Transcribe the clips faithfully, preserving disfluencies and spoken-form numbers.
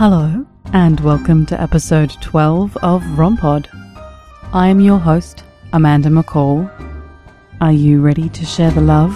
Hello, and welcome to episode twelve of Rompod. I am your host, Amanda McCall. Are you ready to share the love?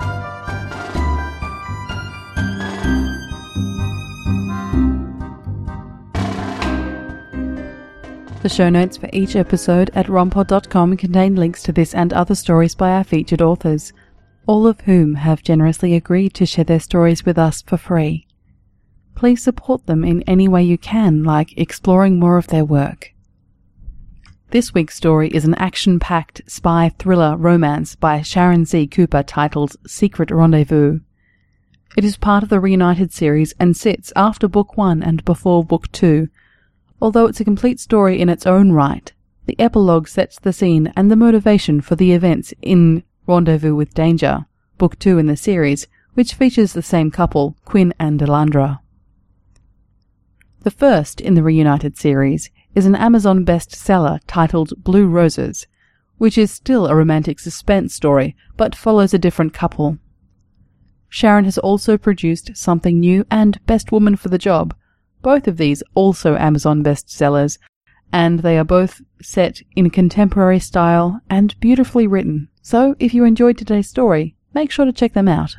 The show notes for each episode at rompod dot com contain links to this and other stories by our featured authors, all of whom have generously agreed to share their stories with us for free. Please support them in any way you can, like exploring more of their work. This week's story is an action-packed spy thriller romance by Sharon C. Cooper titled Secret Rendezvous. It is part of the Reunited series and sits after Book One and before Book Two. Although it's a complete story in its own right, the epilogue sets the scene and the motivation for the events in Rendezvous with Danger, Book Two in the series, which features the same couple, Quinn and Delandra. The first in the Reunited series is an Amazon bestseller titled Blue Roses, which is still a romantic suspense story, but follows a different couple. Sharon has also produced Something New and Best Woman for the Job, both of these also Amazon bestsellers, and they are both set in contemporary style and beautifully written, so if you enjoyed today's story, make sure to check them out.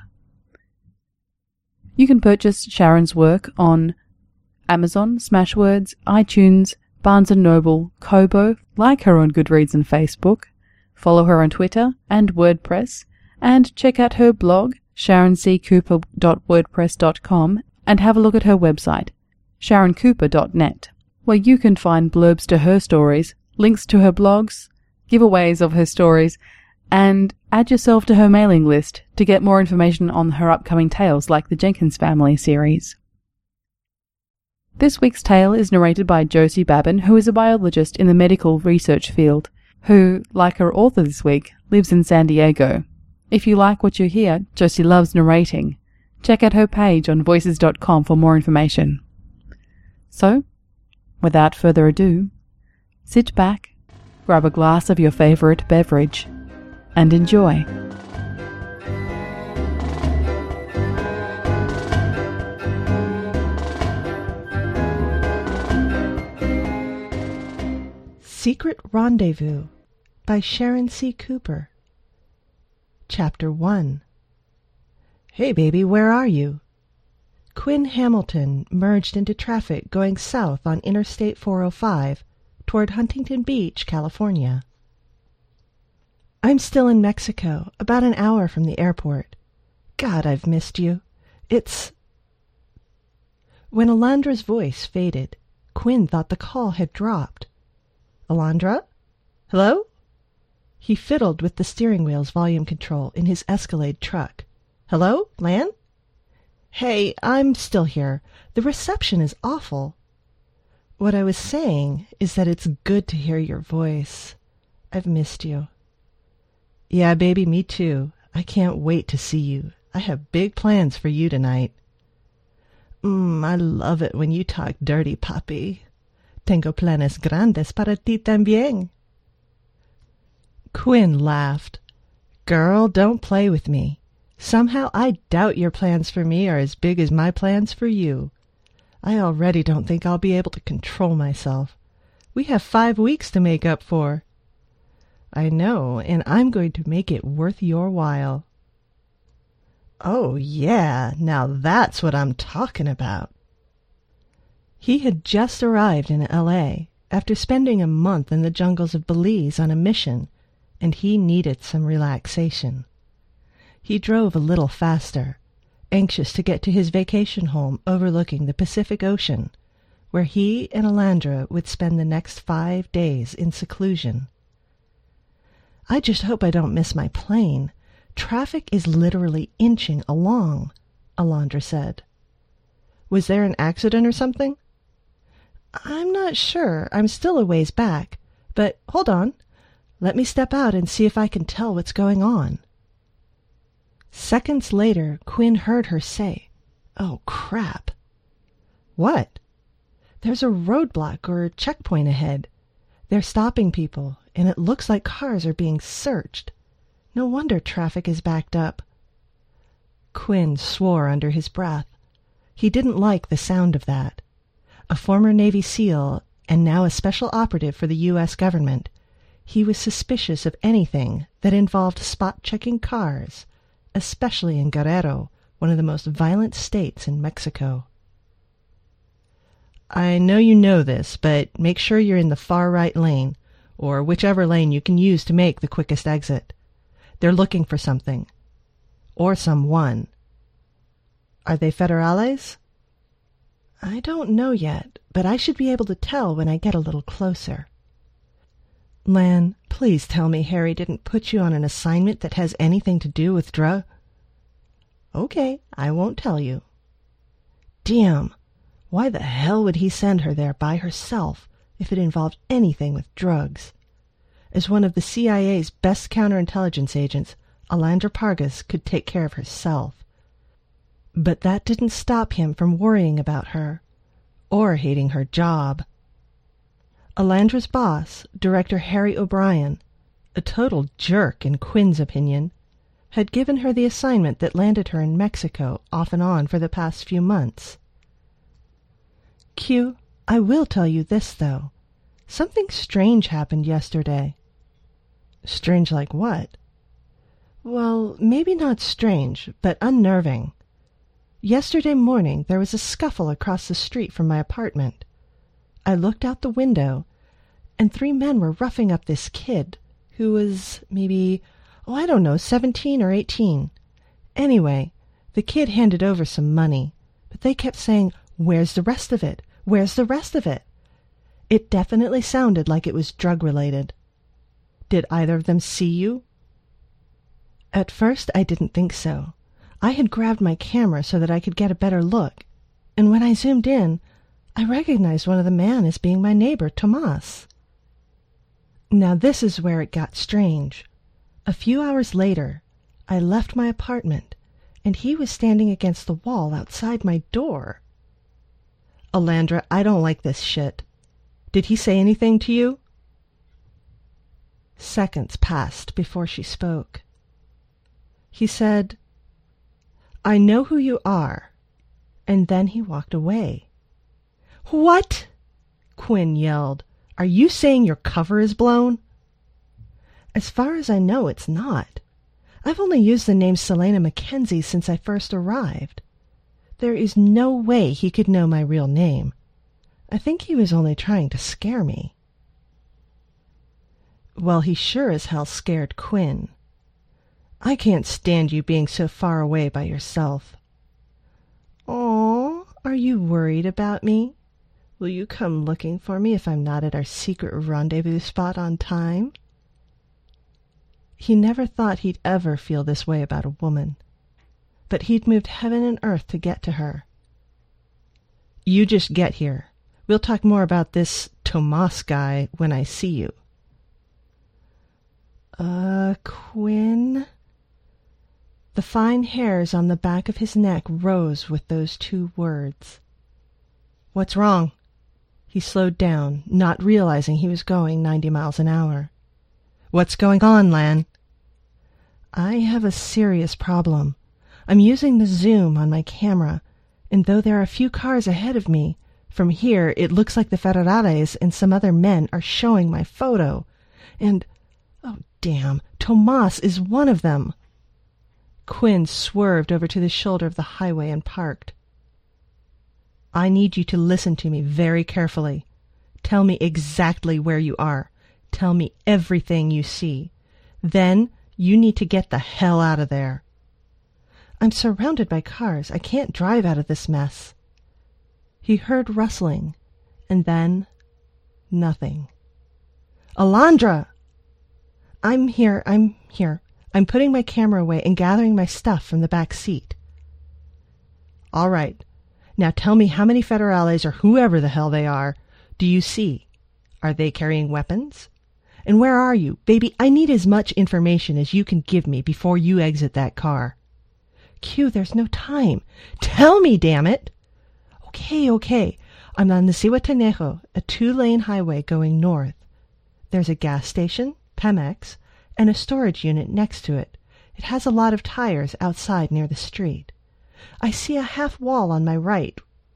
You can purchase Sharon's work on Amazon, Smashwords, iTunes, Barnes and Noble, Kobo, like her on Goodreads and Facebook, follow her on Twitter and WordPress, and check out her blog, sharon c cooper dot wordpress dot com, and have a look at her website, sharon cooper dot net, where you can find blurbs to her stories, links to her blogs, giveaways of her stories, and add yourself to her mailing list to get more information on her upcoming tales like the Jenkins Family series. This week's tale is narrated by Josie Babin, who is a biologist in the medical research field, who, like her author this week, lives in San Diego. If you like what you hear, Josie loves narrating. Check out her page on voices dot com for more information. So, without further ado, sit back, grab a glass of your favorite beverage, and enjoy. Secret Rendezvous by Sharon C. Cooper. Chapter one. Hey baby, where are you? Quinn Hamilton merged into traffic going south on Interstate four oh five toward Huntington Beach, California. I'm still in Mexico, about an hour from the airport. God, I've missed you. It's... When Alandra's voice faded, Quinn thought the call had dropped. Alandra? Hello? He fiddled with the steering wheel's volume control in his Escalade truck. Hello, Lan? Hey, I'm still here. The reception is awful. What I was saying is that it's good to hear your voice. I've missed you. Yeah, baby, me too. I can't wait to see you. I have big plans for you tonight. Mmm, I love it when you talk dirty, papi. Tengo planes grandes para ti también. Quinn laughed. Girl, don't play with me. Somehow I doubt your plans for me are as big as my plans for you. I already don't think I'll be able to control myself. We have five weeks to make up for. I know, and I'm going to make it worth your while. Oh, yeah, now that's what I'm talking about. He had just arrived in L A after spending a month in the jungles of Belize on a mission, and he needed some relaxation. He drove a little faster, anxious to get to his vacation home overlooking the Pacific Ocean, where he and Alandra would spend the next five days in seclusion. I just hope I don't miss my plane. Traffic is literally inching along, Alandra said. Was there an accident or something? I'm not sure. I'm still a ways back. But hold on. Let me step out and see if I can tell what's going on. Seconds later, Quinn heard her say, Oh, crap. What? There's a roadblock or checkpoint ahead. They're stopping people, and it looks like cars are being searched. No wonder traffic is backed up. Quinn swore under his breath. He didn't like the sound of that. A former Navy SEAL and now a special operative for the U S government, he was suspicious of anything that involved spot-checking cars, especially in Guerrero, one of the most violent states in Mexico. I know you know this, but make sure you're in the far right lane, or whichever lane you can use to make the quickest exit. They're looking for something. Or someone. Are they federales? I don't know yet, but I should be able to tell when I get a little closer. Lan, please tell me Harry didn't put you on an assignment that has anything to do with drug. Okay, I won't tell you. Damn, why the hell would he send her there by herself if it involved anything with drugs? As one of the C I A's best counterintelligence agents, Alandra Pargas could take care of herself. But that didn't stop him from worrying about her, or hating her job. Alandra's boss, Director Harry O'Brien, a total jerk in Quinn's opinion, had given her the assignment that landed her in Mexico off and on for the past few months. Q, I will tell you this, though. Something strange happened yesterday. Strange like what? Well, maybe not strange, but unnerving. Yesterday morning there was a scuffle across the street from my apartment. I looked out the window, and three men were roughing up this kid, who was maybe, oh, I don't know, seventeen or eighteen. Anyway, the kid handed over some money, but they kept saying, "Where's the rest of it? Where's the rest of it?" It definitely sounded like it was drug-related. Did either of them see you? At first I didn't think so. I had grabbed my camera so that I could get a better look, and when I zoomed in, I recognized one of the men as being my neighbor, Tomas. Now this is where it got strange. A few hours later, I left my apartment, and he was standing against the wall outside my door. Alandra, I don't like this shit. Did he say anything to you? Seconds passed before she spoke. He said, "I know who you are," and then he walked away. What? Quinn yelled. Are you saying your cover is blown? As far as I know, it's not. I've only used the name Selena Mackenzie since I first arrived. There is no way he could know my real name. I think he was only trying to scare me. Well, he sure as hell scared Quinn. I can't stand you being so far away by yourself. Aw, are you worried about me? Will you come looking for me if I'm not at our secret rendezvous spot on time? He never thought he'd ever feel this way about a woman, but he'd moved heaven and earth to get to her. You just get here. We'll talk more about this Tomas guy when I see you. Uh, Quinn? The fine hairs on the back of his neck rose with those two words. What's wrong? He slowed down, not realizing he was going ninety miles an hour. What's going on, Lan? I have a serious problem. I'm using the zoom on my camera, and though there are a few cars ahead of me, from here it looks like the Federales and some other men are showing my photo. And, oh damn, Tomas is one of them. Quinn swerved over to the shoulder of the highway and parked. I need you to listen to me very carefully. Tell me exactly where you are. Tell me everything you see. Then you need to get the hell out of there. I'm surrounded by cars. I can't drive out of this mess. He heard rustling, and then nothing. Alandra! I'm here, I'm here. I'm putting my camera away and gathering my stuff from the back seat. All right. Now tell me how many Federales or whoever the hell they are do you see? Are they carrying weapons? And where are you? Baby, I need as much information as you can give me before you exit that car. Q, there's no time. Tell me, damn it! Okay, okay. I'm on the Zihuatanejo, a two-lane highway going north. There's a gas station, Pemex, and a storage unit next to it. It has a lot of tires outside near the street. I see a half wall on my right with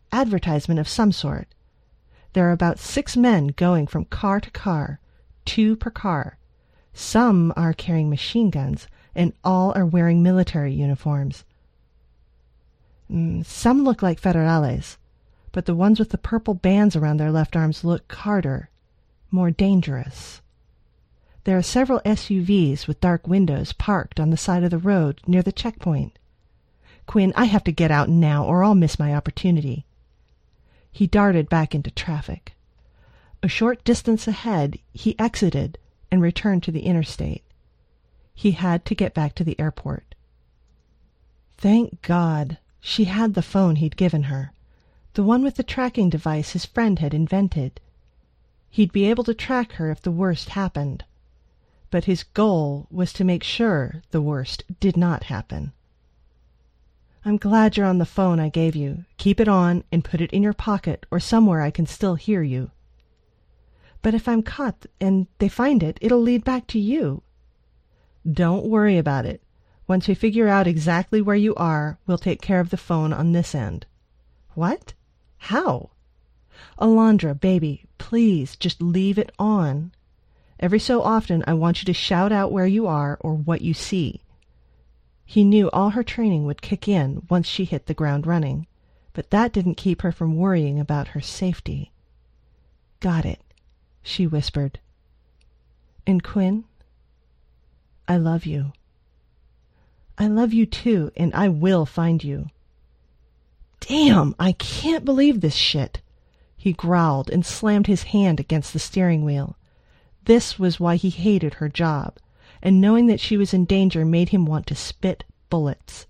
advertisement of some sort. There are about six men going from car to car, two per car. Some are carrying machine guns, and all are wearing military uniforms. Mm, some look like federales, but the ones with the purple bands around their left arms look harder, more dangerous. There are several S U Vs with dark windows parked on the side of the road near the checkpoint. Quinn, I have to get out now or I'll miss my opportunity. He darted back into traffic. A short distance ahead, he exited and returned to the interstate. He had to get back to the airport. Thank God, she had the phone he'd given her, the one with the tracking device his friend had invented. He'd be able to track her if the worst happened. But his goal was to make sure the worst did not happen. I'm glad you're on the phone I gave you. Keep it on and put it in your pocket or somewhere I can still hear you. But if I'm caught and they find it, it'll lead back to you. Don't worry about it. Once we figure out exactly where you are, we'll take care of the phone on this end. What? How? Alondra, baby, please just leave it on. Every so often I want you to shout out where you are or what you see. He knew all her training would kick in once she hit the ground running, but that didn't keep her from worrying about her safety. Got it, she whispered. And Quinn, I love you. I love you too, and I will find you. Damn, I can't believe this shit, he growled and slammed his hand against the steering wheel. This was why he hated her job, and knowing that she was in danger made him want to spit bullets.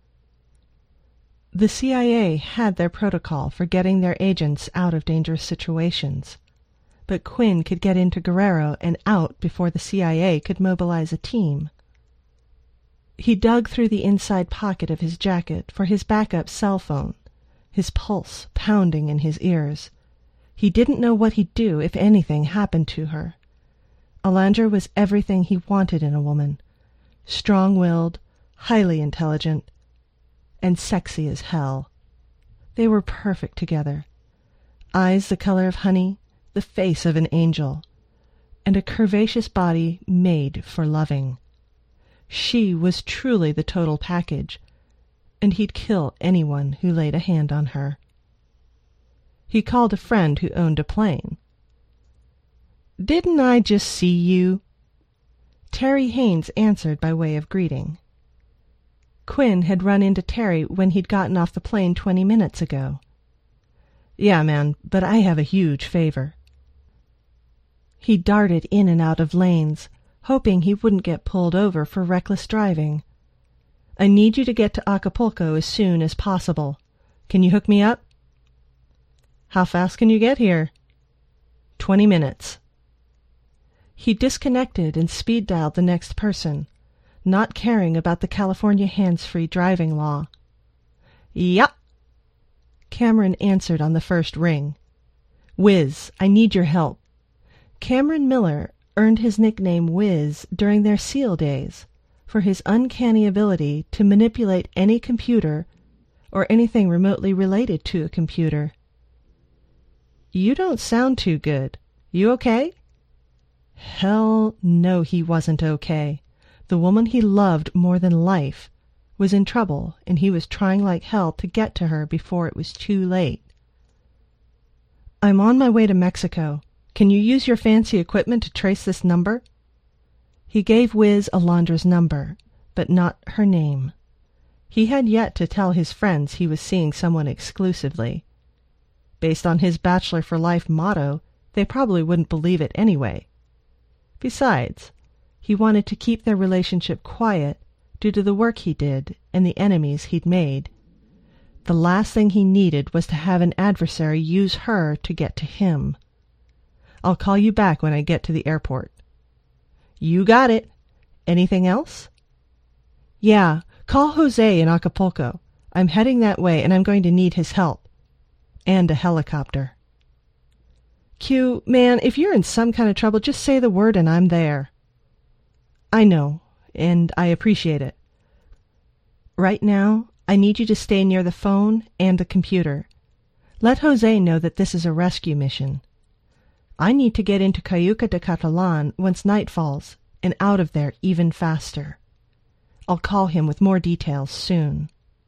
The C I A had their protocol for getting their agents out of dangerous situations, but Quinn could get into Guerrero and out before the C I A could mobilize a team. He dug through the inside pocket of his jacket for his backup cell phone, his pulse pounding in his ears. He didn't know what he'd do if anything happened to her. Alondra was everything he wanted in a woman, strong-willed, highly intelligent, and sexy as hell. They were perfect together. Eyes the color of honey, the face of an angel, and a curvaceous body made for loving. She was truly the total package, and he'd kill anyone who laid a hand on her. He called a friend who owned a plane. Didn't I just see you? Terry Haynes answered by way of greeting. Quinn had run into Terry when he'd gotten off the plane twenty minutes ago. Yeah, man, but I have a huge favor. He darted in and out of lanes, hoping he wouldn't get pulled over for reckless driving. I need you to get to Acapulco as soon as possible. Can you hook me up? How fast can you get here? Twenty minutes. He disconnected and speed-dialed the next person, not caring about the California hands-free driving law. Yup. Cameron answered on the first ring. Wiz, I need your help. Cameron Miller earned his nickname Wiz during their SEAL days for his uncanny ability to manipulate any computer or anything remotely related to a computer. You don't sound too good. You okay? Hell no, he wasn't okay. The woman he loved more than life was in trouble, and he was trying like hell to get to her before it was too late. I'm on my way to Mexico. Can you use your fancy equipment to trace this number? He gave Wiz Alondra's number, but not her name. He had yet to tell his friends he was seeing someone exclusively. Based on his Bachelor for Life motto, they probably wouldn't believe it anyway. Besides, he wanted to keep their relationship quiet due to the work he did and the enemies he'd made. The last thing he needed was to have an adversary use her to get to him. I'll call you back when I get to the airport. You got it. Anything else? Yeah, call Jose in Acapulco. I'm heading that way and I'm going to need his help. And a helicopter. Q, man, if you're in some kind of trouble, just say the word and I'm there. I know, and I appreciate it. Right now, I need you to stay near the phone and the computer. Let Jose know that this is a rescue mission. I need to get into Cayuca de Catalan once night falls, and out of there even faster. I'll call him with more details soon."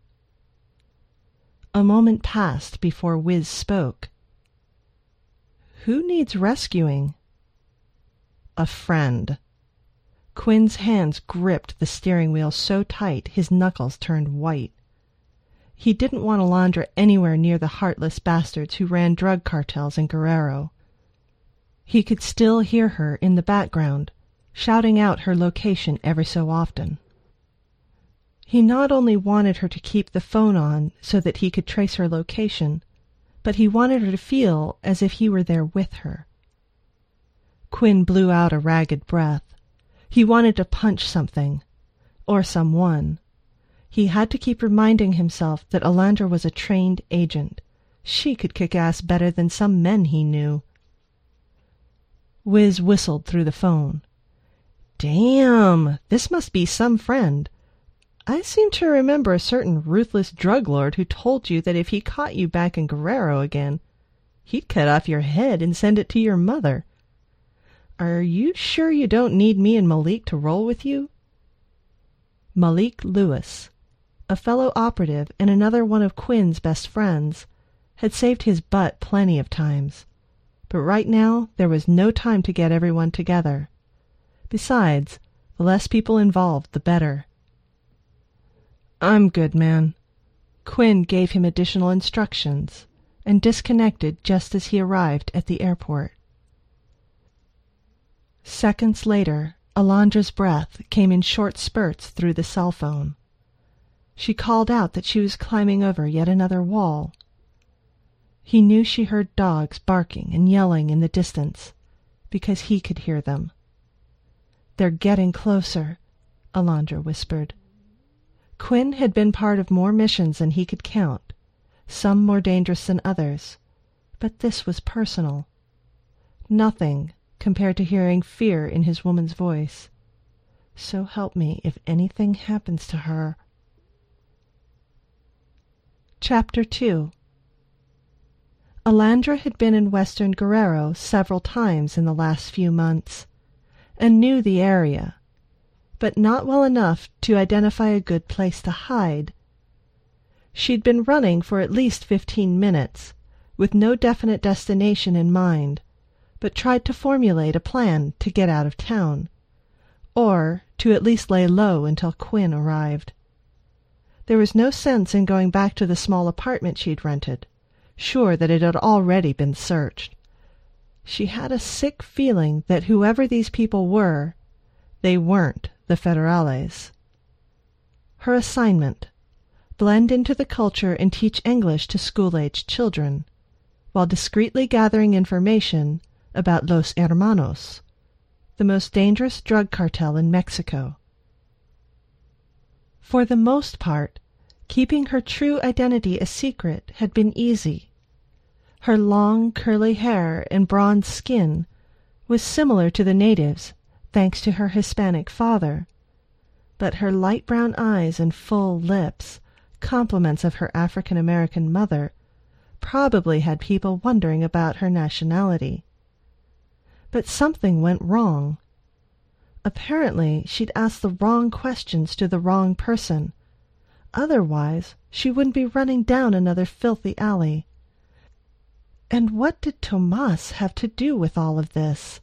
A moment passed before Wiz spoke. "Who needs rescuing?" "A friend." Quinn's hands gripped the steering wheel so tight his knuckles turned white. He didn't want Alondra anywhere near the heartless bastards who ran drug cartels in Guerrero. He could still hear her in the background, shouting out her location every so often. He not only wanted her to keep the phone on so that he could trace her location, but he wanted her to feel as if he were there with her. Quinn blew out a ragged breath. He wanted to punch something, or someone. He had to keep reminding himself that Alondra was a trained agent. She could kick ass better than some men he knew. Wiz whistled through the phone. "Damn, this must be some friend. I seem to remember a certain ruthless drug lord who told you that if he caught you back in Guerrero again, he'd cut off your head and send it to your mother. Are you sure you don't need me and Malik to roll with you?" Malik Lewis, a fellow operative and another one of Quinn's best friends, had saved his butt plenty of times. But right now there was no time to get everyone together. Besides, the less people involved, the better. "I'm good, man." Quinn gave him additional instructions and disconnected just as he arrived at the airport. Seconds later, Alondra's breath came in short spurts through the cell phone. She called out that she was climbing over yet another wall. He knew she heard dogs barking and yelling in the distance, because he could hear them. "They're getting closer," Alondra whispered. Quinn had been part of more missions than he could count, some more dangerous than others, but this was personal. Nothing compared to hearing fear in his woman's voice. "So help me if anything happens to her." Chapter two. Alondra had been in western Guerrero several times in the last few months, and knew the area, but not well enough to identify a good place to hide. She'd been running for at least fifteen minutes, with no definite destination in mind, but tried to formulate a plan to get out of town, or to at least lay low until Quinn arrived. There was no sense in going back to the small apartment she'd rented, sure that it had already been searched. She had a sick feeling that whoever these people were, they weren't the Federales. Her assignment: blend into the culture and teach English to school-aged children, while discreetly gathering information about Los Hermanos, the most dangerous drug cartel in Mexico. For the most part, keeping her true identity a secret had been easy. Her long, curly hair and bronze skin was similar to the natives, thanks to her Hispanic father, but her light brown eyes and full lips, compliments of her African-American mother, probably had people wondering about her nationality. But something went wrong. Apparently, she'd asked the wrong questions to the wrong person. Otherwise, she wouldn't be running down another filthy alley. And what did Tomas have to do with all of this?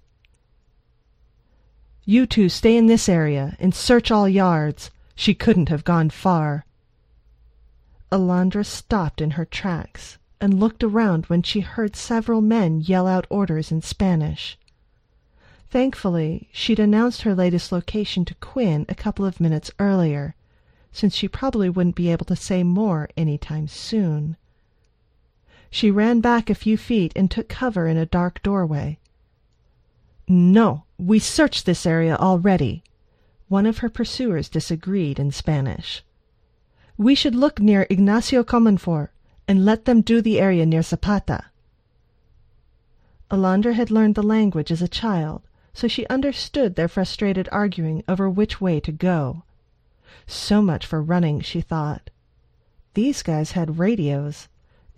"You two stay in this area and search all yards. She couldn't have gone far." Alondra stopped in her tracks and looked around when she heard several men yell out orders in Spanish. Thankfully, she'd announced her latest location to Quinn a couple of minutes earlier, since she probably wouldn't be able to say more any time soon. She ran back a few feet and took cover in a dark doorway. "No, we searched this area already." One of her pursuers disagreed in Spanish. "We should look near Ignacio Comonfort and let them do the area near Zapata." Alondra had learned the language as a child, so she understood their frustrated arguing over which way to go. So much for running, she thought. These guys had radios,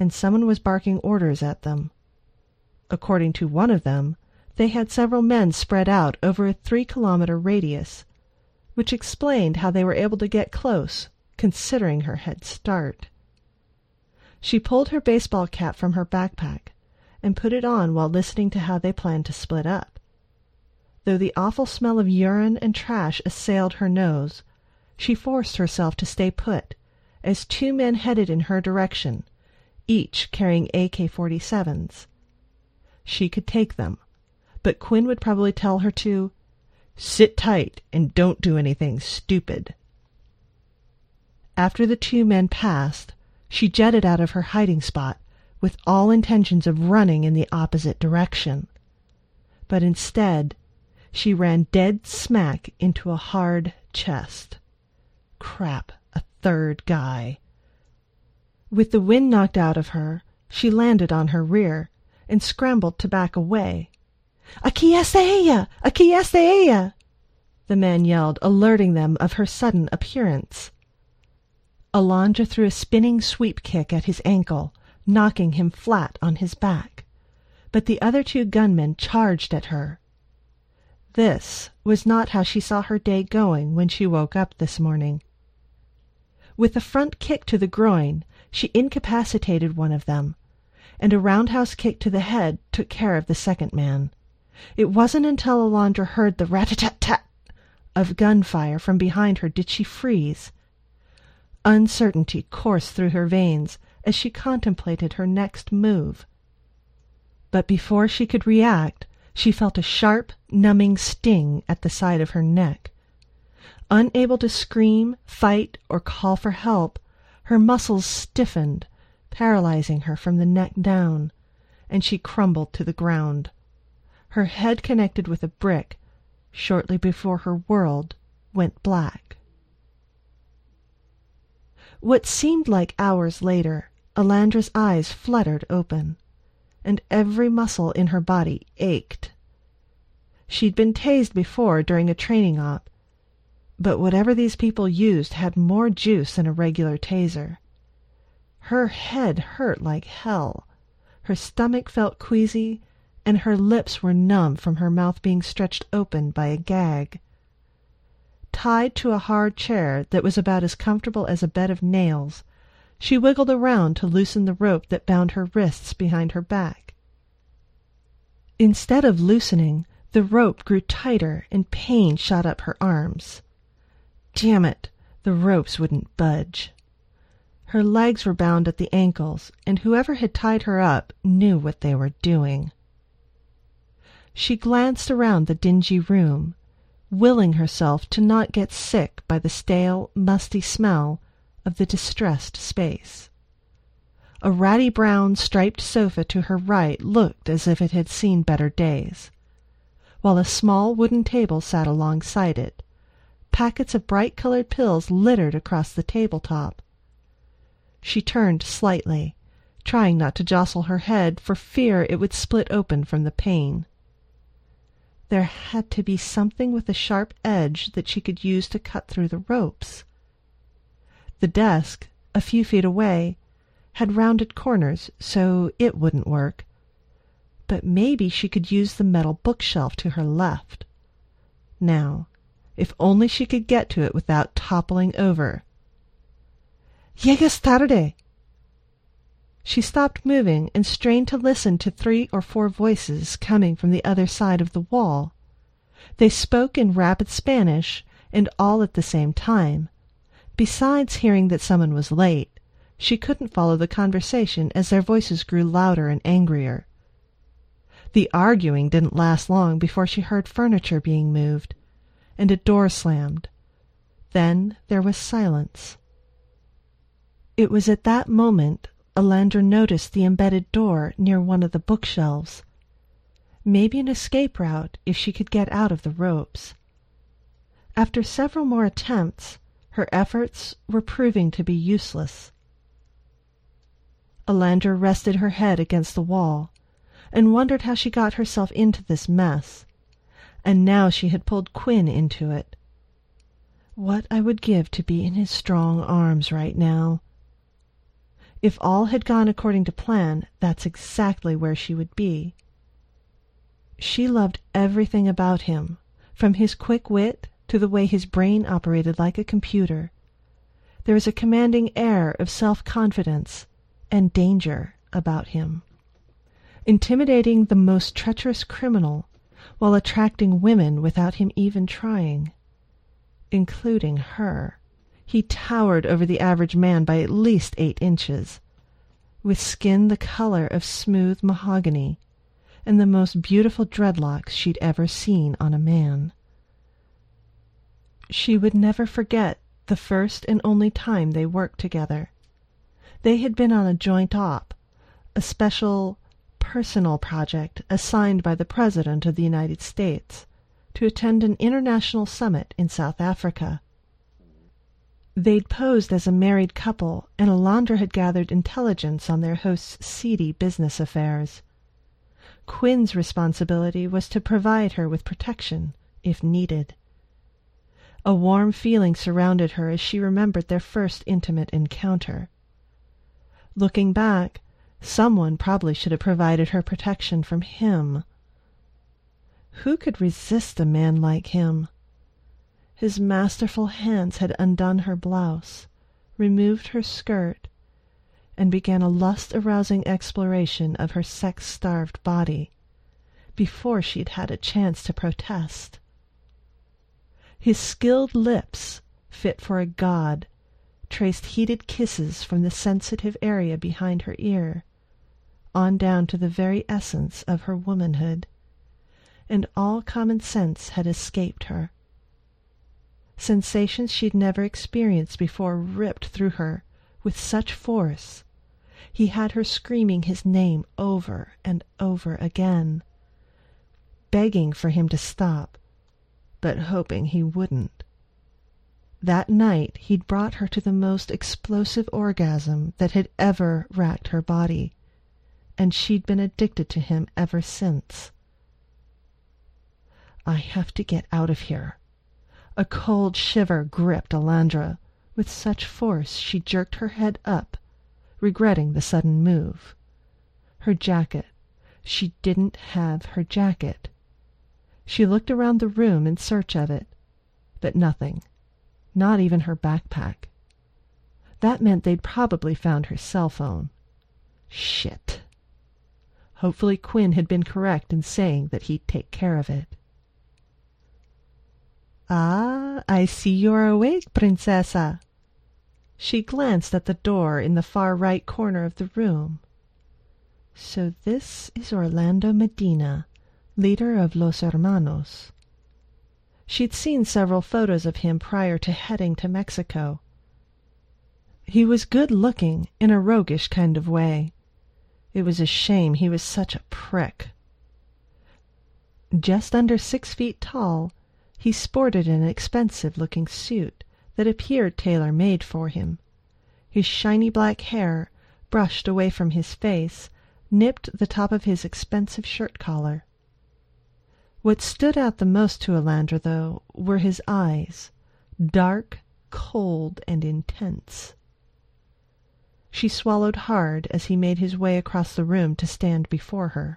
and someone was barking orders at them. According to one of them, they had several men spread out over a three-kilometer radius, which explained how they were able to get close, considering her head start. She pulled her baseball cap from her backpack and put it on while listening to how they planned to split up. Though the awful smell of urine and trash assailed her nose, she forced herself to stay put as two men headed in her direction, each carrying A K forty-sevens. She could take them, but Quinn would probably tell her to sit tight and don't do anything stupid. After the two men passed, she jetted out of her hiding spot with all intentions of running in the opposite direction. But instead, she ran dead smack into a hard chest. Crap, a third guy. With the wind knocked out of her, she landed on her rear and scrambled to back away. "Aquí está ella! Aquí está ella!" the man yelled, alerting them of her sudden appearance. Alondra threw a spinning sweep kick at his ankle, knocking him flat on his back. But the other two gunmen charged at her. This was not how she saw her day going when she woke up this morning. With a front kick to the groin, she incapacitated one of them, and a roundhouse kick to the head took care of the second man. It wasn't until Alondra heard the rat-a-tat-tat of gunfire from behind her did she freeze. Uncertainty coursed through her veins as she contemplated her next move. But before she could react, she felt a sharp, numbing sting at the side of her neck. Unable to scream, fight, or call for help, her muscles stiffened, paralyzing her from the neck down, and she crumbled to the ground. Her head connected with a brick shortly before her world went black. What seemed like hours later, Alandra's eyes fluttered open, and every muscle in her body ached. She'd been tased before during a training op, but whatever these people used had more juice than a regular taser. Her head hurt like hell, her stomach felt queasy, and her lips were numb from her mouth being stretched open by a gag. Tied to a hard chair that was about as comfortable as a bed of nails, she wiggled around to loosen the rope that bound her wrists behind her back. Instead of loosening, the rope grew tighter and pain shot up her arms. Damn it, the ropes wouldn't budge. Her legs were bound at the ankles, and whoever had tied her up knew what they were doing. She glanced around the dingy room, willing herself to not get sick by the stale, musty smell of the distressed space. A ratty brown striped sofa to her right looked as if it had seen better days, while a small wooden table sat alongside it. Packets of bright-colored pills littered across the tabletop. She turned slightly, trying not to jostle her head for fear it would split open from the pain. There had to be something with a sharp edge that she could use to cut through the ropes. The desk, a few feet away, had rounded corners, so it wouldn't work. But maybe she could use the metal bookshelf to her left. Now, if only she could get to it without toppling over. Llegas tarde! She stopped moving and strained to listen to three or four voices coming from the other side of the wall. They spoke in rapid Spanish, and all at the same time. Besides hearing that someone was late, she couldn't follow the conversation as their voices grew louder and angrier. The arguing didn't last long before she heard furniture being moved, and a door slammed. Then there was silence. It was at that moment Alandra noticed the embedded door near one of the bookshelves. Maybe an escape route if she could get out of the ropes. After several more attempts, her efforts were proving to be useless. Alandra rested her head against the wall and wondered how she got herself into this mess. And now she had pulled Quinn into it. What I would give to be in his strong arms right now. If all had gone according to plan, that's exactly where she would be. She loved everything about him, from his quick wit to the way his brain operated like a computer. There was a commanding air of self-confidence and danger about him, intimidating the most treacherous criminal while attracting women without him even trying, including her. He towered over the average man by at least eight inches, with skin the color of smooth mahogany and the most beautiful dreadlocks she'd ever seen on a man. She would never forget the first and only time they worked together. They had been on a joint op, a special personal project assigned by the President of the United States to attend an international summit in South Africa. They'd posed as a married couple, and Alondra had gathered intelligence on their host's seedy business affairs. Quinn's responsibility was to provide her with protection, if needed. A warm feeling surrounded her as she remembered their first intimate encounter. Looking back, someone probably should have provided her protection from him. Who could resist a man like him? His masterful hands had undone her blouse, removed her skirt, and began a lust-arousing exploration of her sex-starved body before she'd had a chance to protest. His skilled lips, fit for a god, traced heated kisses from the sensitive area behind her ear, on down to the very essence of her womanhood, and all common sense had escaped her. Sensations she'd never experienced before ripped through her with such force. He had her screaming his name over and over again, begging for him to stop, but hoping he wouldn't. That night he'd brought her to the most explosive orgasm that had ever racked her body, and she'd been addicted to him ever since. I have to get out of here. A cold shiver gripped Alondra with such force she jerked her head up, regretting the sudden move. Her jacket. She didn't have her jacket. She looked around the room in search of it, but nothing, not even her backpack. That meant they'd probably found her cell phone. Shit. Hopefully Quinn had been correct in saying that he'd take care of it. Ah, I see you're awake, Princessa. She glanced at the door in the far right corner of the room. So this is Orlando Medina, leader of Los Hermanos. She'd seen several photos of him prior to heading to Mexico. He was good-looking in a roguish kind of way. It was a shame he was such a prick. Just under six feet tall, he sported an expensive-looking suit that appeared tailor-made for him. His shiny black hair, brushed away from his face, nipped the top of his expensive shirt collar. What stood out the most to Alondra, though, were his eyes, dark, cold, and intense. She swallowed hard as he made his way across the room to stand before her.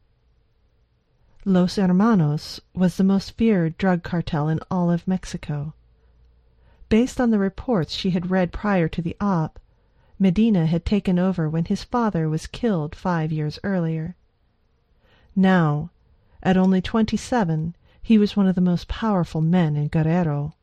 Los Hermanos was the most feared drug cartel in all of Mexico. Based on the reports she had read prior to the op, Medina had taken over when his father was killed five years earlier. Now, at only twenty-seven, he was one of the most powerful men in Guerrero.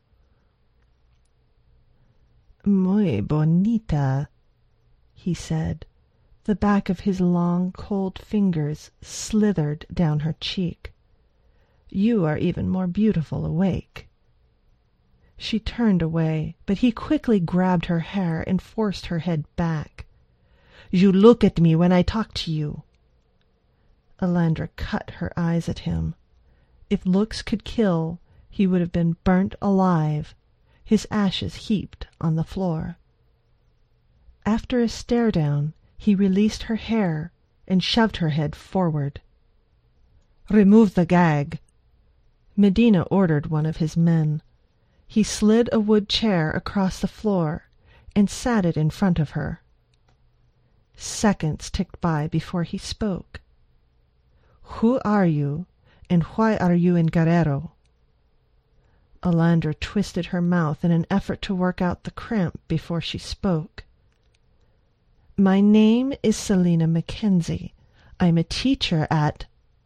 Muy bonita, he said. The back of his long, cold fingers slithered down her cheek. You are even more beautiful awake. She turned away, but he quickly grabbed her hair and forced her head back. You look at me when I talk to you. Alondra cut her eyes at him. If looks could kill, he would have been burnt alive, his ashes heaped on the floor. After a stare-down, he released her hair and shoved her head forward. Remove the gag. Medina ordered one of his men. He slid a wood chair across the floor and sat it in front of her. Seconds ticked by before he spoke. "Who are you, and why are you in Guerrero?" Alandra twisted her mouth in an effort to work out the cramp before she spoke. "My name is Selina Mackenzie. I'm a teacher at—"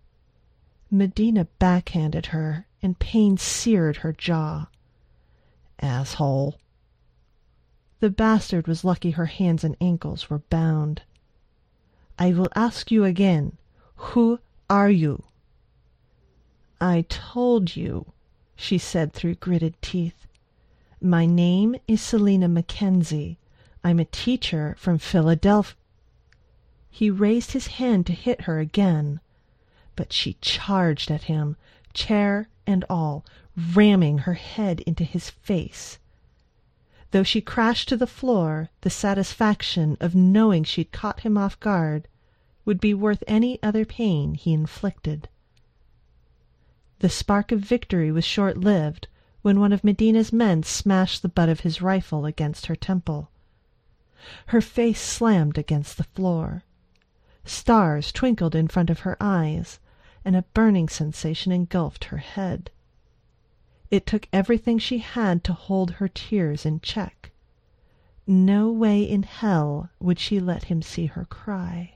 Medina backhanded her, and pain seared her jaw. "Asshole." The bastard was lucky her hands and ankles were bound. "I will ask you again. Who are you?" "I told you," she said through gritted teeth. "My name is Selina Mackenzie. I'm a teacher from Philadelphia." He raised his hand to hit her again, but she charged at him, chair and all, ramming her head into his face. Though she crashed to the floor, the satisfaction of knowing she'd caught him off guard would be worth any other pain he inflicted. The spark of victory was short-lived when one of Medina's men smashed the butt of his rifle against her temple. Her face slammed against the floor. Stars twinkled in front of her eyes, and a burning sensation engulfed her head. It took everything she had to hold her tears in check. No way in hell would she let him see her cry.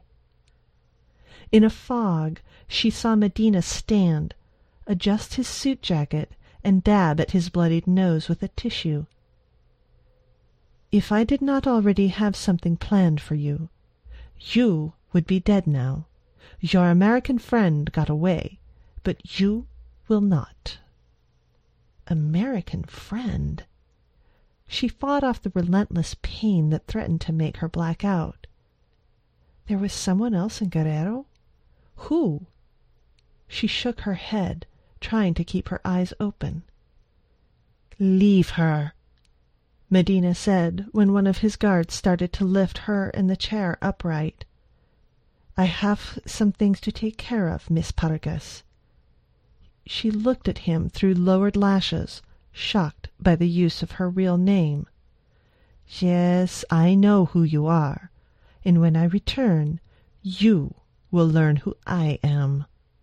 In a fog, she saw Medina stand, adjust his suit jacket, and dab at his bloodied nose with a tissue. "If I did not already have something planned for you, you would be dead now. Your American friend got away, but you will not." American friend? She fought off the relentless pain that threatened to make her black out. There was someone else in Guerrero? Who? She shook her head, trying to keep her eyes open. "Leave her," Medina said when one of his guards started to lift her and the chair upright. "I have some things to take care of, Miss Pargas." She looked at him through lowered lashes, shocked by the use of her real name. "Yes, I know who you are, and when I return, you will learn who I am."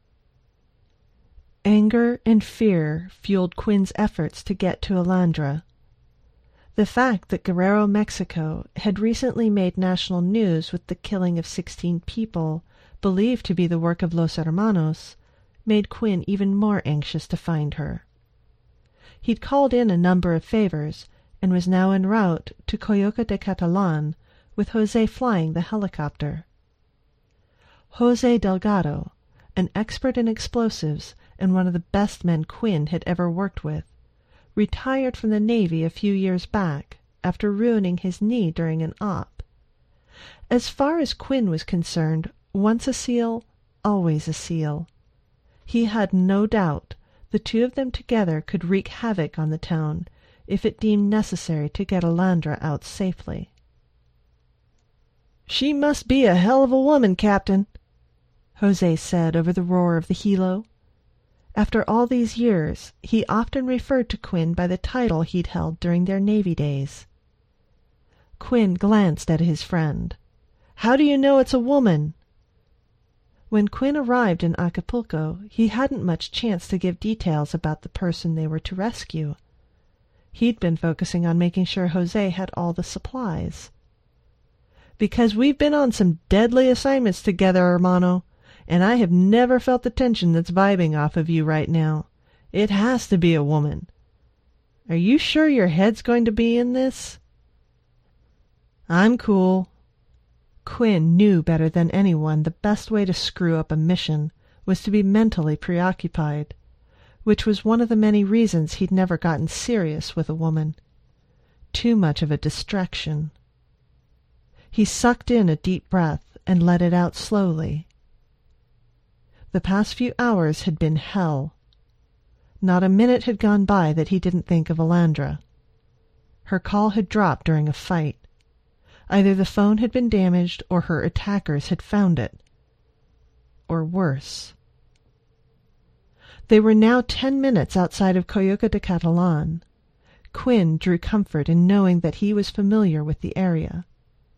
Anger and fear fueled Quinn's efforts to get to Alandra. The fact that Guerrero, Mexico, had recently made national news with the killing of sixteen people believed to be the work of Los Hermanos made Quinn even more anxious to find her. He'd called in a number of favors and was now en route to Coyoca de Catalan with Jose flying the helicopter. Jose Delgado, an expert in explosives and one of the best men Quinn had ever worked with, retired from the Navy a few years back after ruining his knee during an op. As far as Quinn was concerned, once a SEAL, always a SEAL. He had no doubt the two of them together could wreak havoc on the town if it deemed necessary to get Alandra out safely. "She must be a hell of a woman, Captain," Jose said over the roar of the helo. After all these years, he often referred to Quinn by the title he'd held during their Navy days. Quinn glanced at his friend. "How do you know it's a woman?" When Quinn arrived in Acapulco, he hadn't much chance to give details about the person they were to rescue. He'd been focusing on making sure Jose had all the supplies. "Because we've been on some deadly assignments together, hermano, and I have never felt the tension that's vibing off of you right now. It has to be a woman. Are you sure your head's going to be in this?" "I'm cool." Quinn knew better than anyone the best way to screw up a mission was to be mentally preoccupied, which was one of the many reasons he'd never gotten serious with a woman. Too much of a distraction. He sucked in a deep breath and let it out slowly. The past few hours had been hell. Not a minute had gone by that he didn't think of Alandra. Her call had dropped during a fight. Either the phone had been damaged or her attackers had found it. Or worse. They were now ten minutes outside of Coyoca de Catalan. Quinn drew comfort in knowing that he was familiar with the area.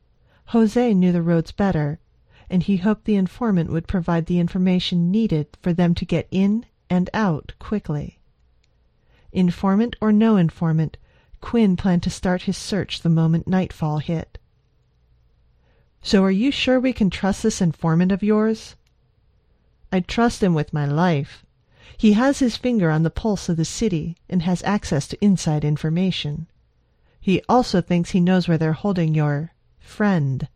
Jose knew the roads better, and he hoped the informant would provide the information needed for them to get in and out quickly. Informant or no informant, Quinn planned to start his search the moment nightfall hit. "So are you sure we can trust this informant of yours?" "I'd trust him with my life. He has his finger on the pulse of the city and has access to inside information. He also thinks he knows where they're holding your friend."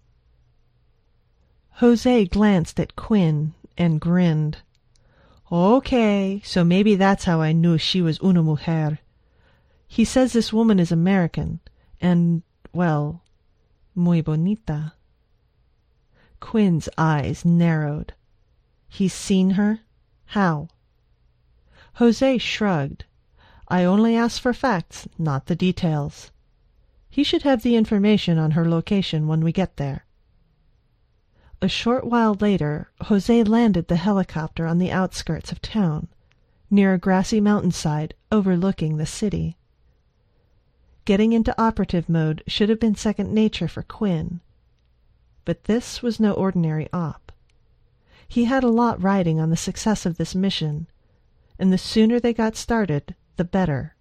Jose glanced at Quinn and grinned. "Okay, so maybe that's how I knew she was una mujer. He says this woman is American, and, well, muy bonita." Quinn's eyes narrowed. "He's seen her? How?" Jose shrugged. "I only ask for facts, not the details. He should have the information on her location when we get there." A short while later, Jose landed the helicopter on the outskirts of town, near a grassy mountainside overlooking the city. Getting into operative mode should have been second nature for Quinn. But this was no ordinary op. He had a lot riding on the success of this mission, and the sooner they got started, the better.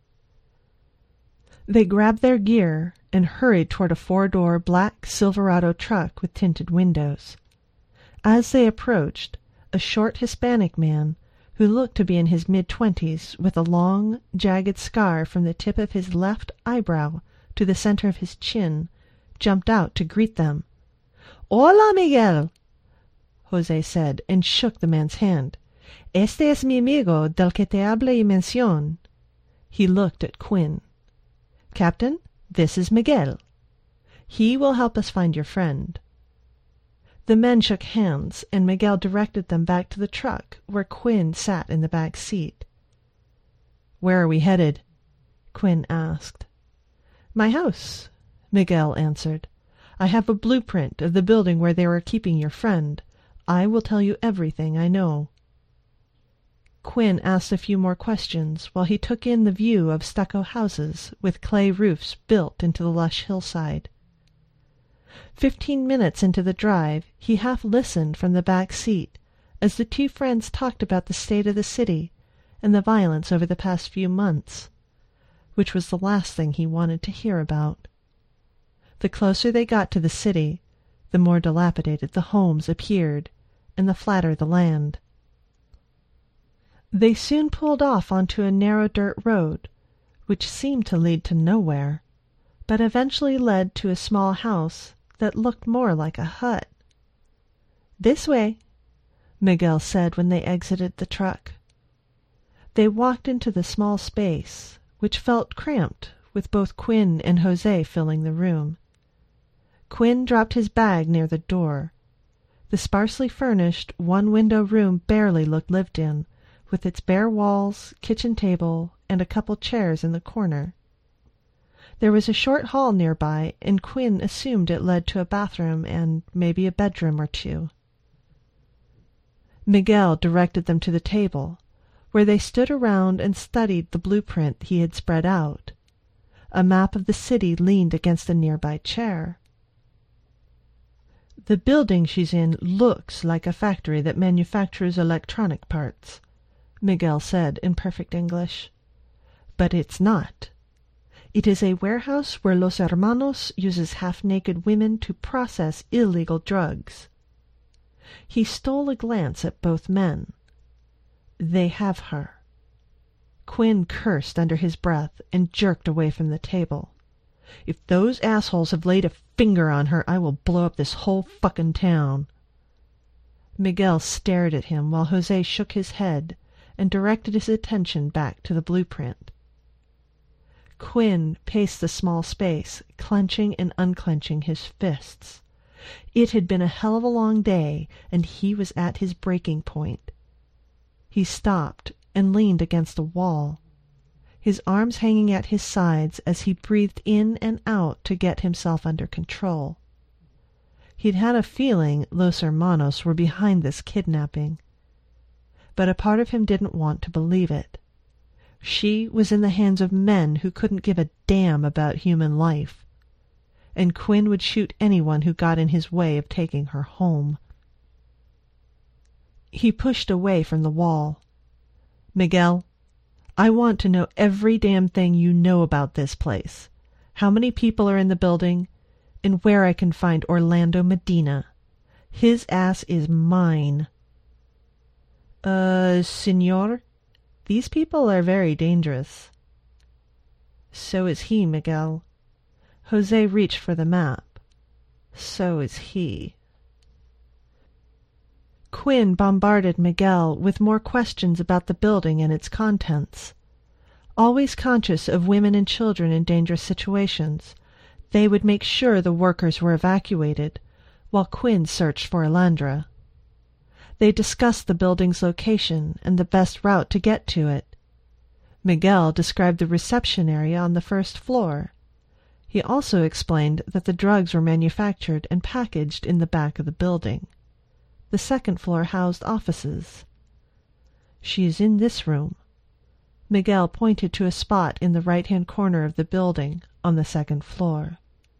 They grabbed their gear and hurried toward a four-door black Silverado truck with tinted windows. As they approached, a short Hispanic man, who looked to be in his mid-twenties, with a long, jagged scar from the tip of his left eyebrow to the center of his chin, jumped out to greet them. "Hola, Miguel," Jose said, and shook the man's hand. "Este es mi amigo del que te habla y mencion." He looked at Quinn. "Captain, this is Miguel. He will help us find your friend." The men shook hands, and Miguel directed them back to the truck, where Quinn sat in the back seat. "Where are we headed?" Quinn asked. "My house," Miguel answered. "I have a blueprint of the building where they were keeping your friend. I will tell you everything I know." Quinn asked a few more questions while he took in the view of stucco houses with clay roofs built into the lush hillside. Fifteen minutes into the drive, he half listened from the back seat as the two friends talked about the state of the city and the violence over the past few months, which was the last thing he wanted to hear about. The closer they got to the city, the more dilapidated the homes appeared, and the flatter the land. They soon pulled off onto a narrow dirt road, which seemed to lead to nowhere, but eventually led to a small house that looked more like a hut. "This way," Miguel said when they exited the truck. They walked into the small space, which felt cramped, with both Quinn and Jose filling the room. Quinn dropped his bag near the door. The sparsely furnished, one-window room barely looked lived in, with its bare walls, kitchen table, and a couple chairs in the corner. There was a short hall nearby, and Quinn assumed it led to a bathroom and maybe a bedroom or two. Miguel directed them to the table, where they stood around and studied the blueprint he had spread out. A map of the city leaned against a nearby chair. "The building she's in looks like a factory that manufactures electronic parts," Miguel said in perfect English. "But it's not. It is a warehouse where Los Hermanos uses half-naked women to process illegal drugs." He stole a glance at both men. "They have her." Quinn cursed under his breath and jerked away from the table. "If those assholes have laid a finger on her, I will blow up this whole fucking town." Miguel stared at him while Jose shook his head and directed his attention back to the blueprint. Quinn paced the small space, clenching and unclenching his fists. It had been a hell of a long day, and he was at his breaking point. He stopped and leaned against a wall, his arms hanging at his sides as he breathed in and out to get himself under control. He'd had a feeling Los Hermanos were behind this kidnapping, but a part of him didn't want to believe it. She was in the hands of men who couldn't give a damn about human life. and Quinn would shoot anyone who got in his way of taking her home. He pushed away from the wall. Miguel, I want to know every damn thing you know about this place. How many people are in the building, and where I can find Orlando Medina. His ass is mine. Uh, senor, these people are very dangerous. So is he, Miguel. Jose reached for the map. So is he. Quinn bombarded Miguel with more questions about the building and its contents. Always conscious of women and children in dangerous situations, they would make sure the workers were evacuated, while Quinn searched for Alandra. They discussed the building's location and the best route to get to it. Miguel described the reception area on the first floor. He also explained that the drugs were manufactured and packaged in the back of the building. The second floor housed offices. She is in this room. Miguel pointed to a spot in the right-hand corner of the building on the second floor.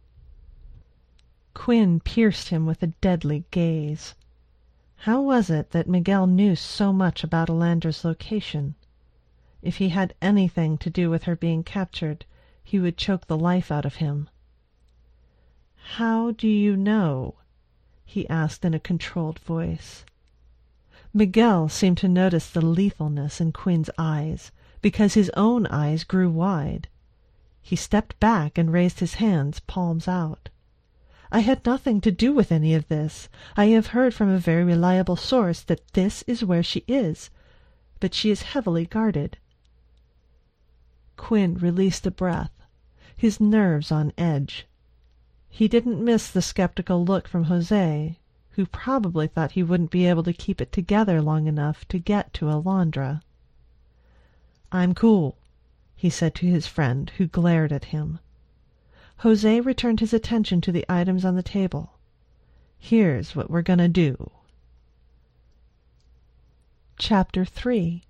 Quinn pierced him with a deadly gaze. How was it that Miguel knew so much about Alandra's location? If he had anything to do with her being captured, he would choke the life out of him. "How do you know?" he asked in a controlled voice. Miguel seemed to notice the lethalness in Quinn's eyes, because his own eyes grew wide. He stepped back and raised his hands, palms out. "I had nothing to do with any of this. I have heard from a very reliable source that this is where she is, but she is heavily guarded." Quinn released a breath, his nerves on edge. He didn't miss the skeptical look from Jose, who probably thought he wouldn't be able to keep it together long enough to get to Alandra. "I'm cool," he said to his friend, who glared at him. Jose returned his attention to the items on the table. "Here's what we're gonna do." Chapter three.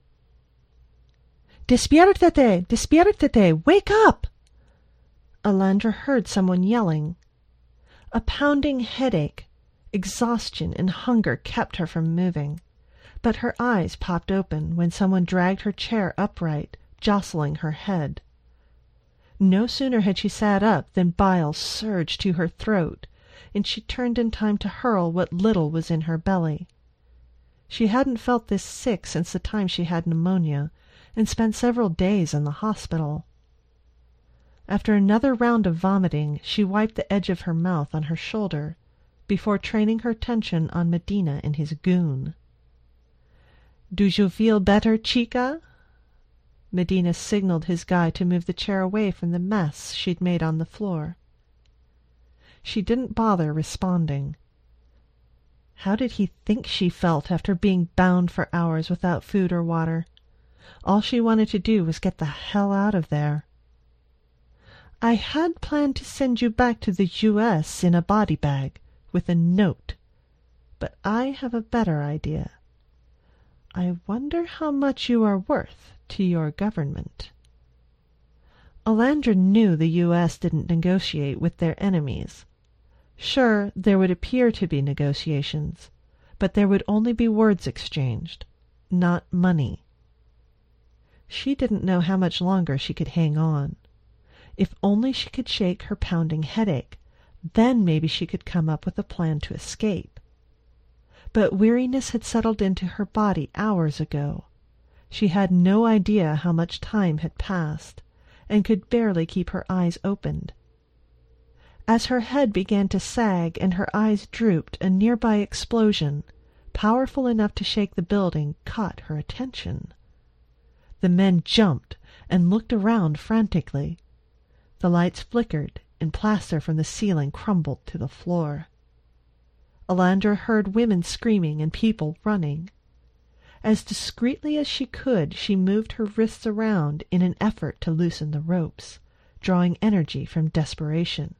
"Despiértate! Despiértate! Wake up!" Alandra heard someone yelling. A pounding headache, exhaustion, and hunger kept her from moving, but her eyes popped open when someone dragged her chair upright, jostling her head. No sooner had she sat up than bile surged to her throat, and she turned in time to hurl what little was in her belly. She hadn't felt this sick since the time she had pneumonia, and spent several days in the hospital. After another round of vomiting, she wiped the edge of her mouth on her shoulder, before training her attention on Medina and his goon. "Do you feel better, chica?" Medina signaled his guy to move the chair away from the mess she'd made on the floor. She didn't bother responding. How did he think she felt after being bound for hours without food or water? All she wanted to do was get the hell out of there. "I had planned to send you back to the U S in a body bag, with a note. But I have a better idea. I wonder how much you are worth to your government." Alandra knew the U S didn't negotiate with their enemies. Sure, there would appear to be negotiations, but there would only be words exchanged, not money. She didn't know how much longer she could hang on. If only she could shake her pounding headache, then maybe she could come up with a plan to escape. But weariness had settled into her body hours ago. She had no idea how much time had passed, and could barely keep her eyes opened. As her head began to sag and her eyes drooped, a nearby explosion, powerful enough to shake the building, caught her attention. The men jumped and looked around frantically. The lights flickered, and plaster from the ceiling crumbled to the floor. Alandra heard women screaming and people running. As discreetly as she could, she moved her wrists around in an effort to loosen the ropes, drawing energy from desperation.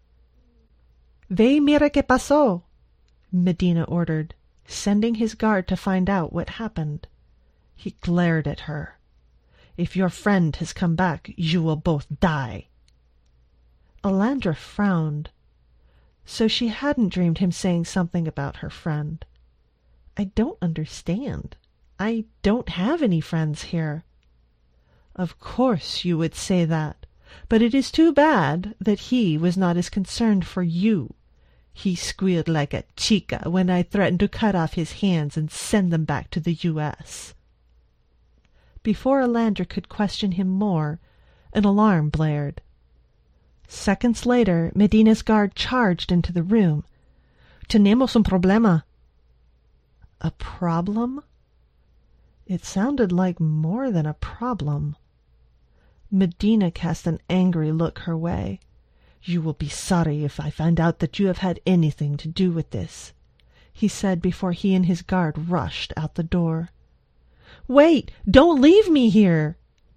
"Ve mira que pasó," Medina ordered, sending his guard to find out what happened. He glared at her. "If your friend has come back, you will both die." Alandra frowned. So she hadn't dreamed him saying something about her friend. I don't understand. I don't have any friends here. Of course you would say that, but it is too bad that he was not as concerned for you. He squealed like a chica when I threatened to cut off his hands and send them back to the U S Before Alandra could question him more, an alarm blared. Seconds later, Medina's guard charged into the room. Tenemos un problema. A problem? It sounded like more than a problem. Medina cast an angry look her way. You will be sorry if I find out that you have had anything to do with this, he said before he and his guard rushed out the door. Wait! Don't leave me here!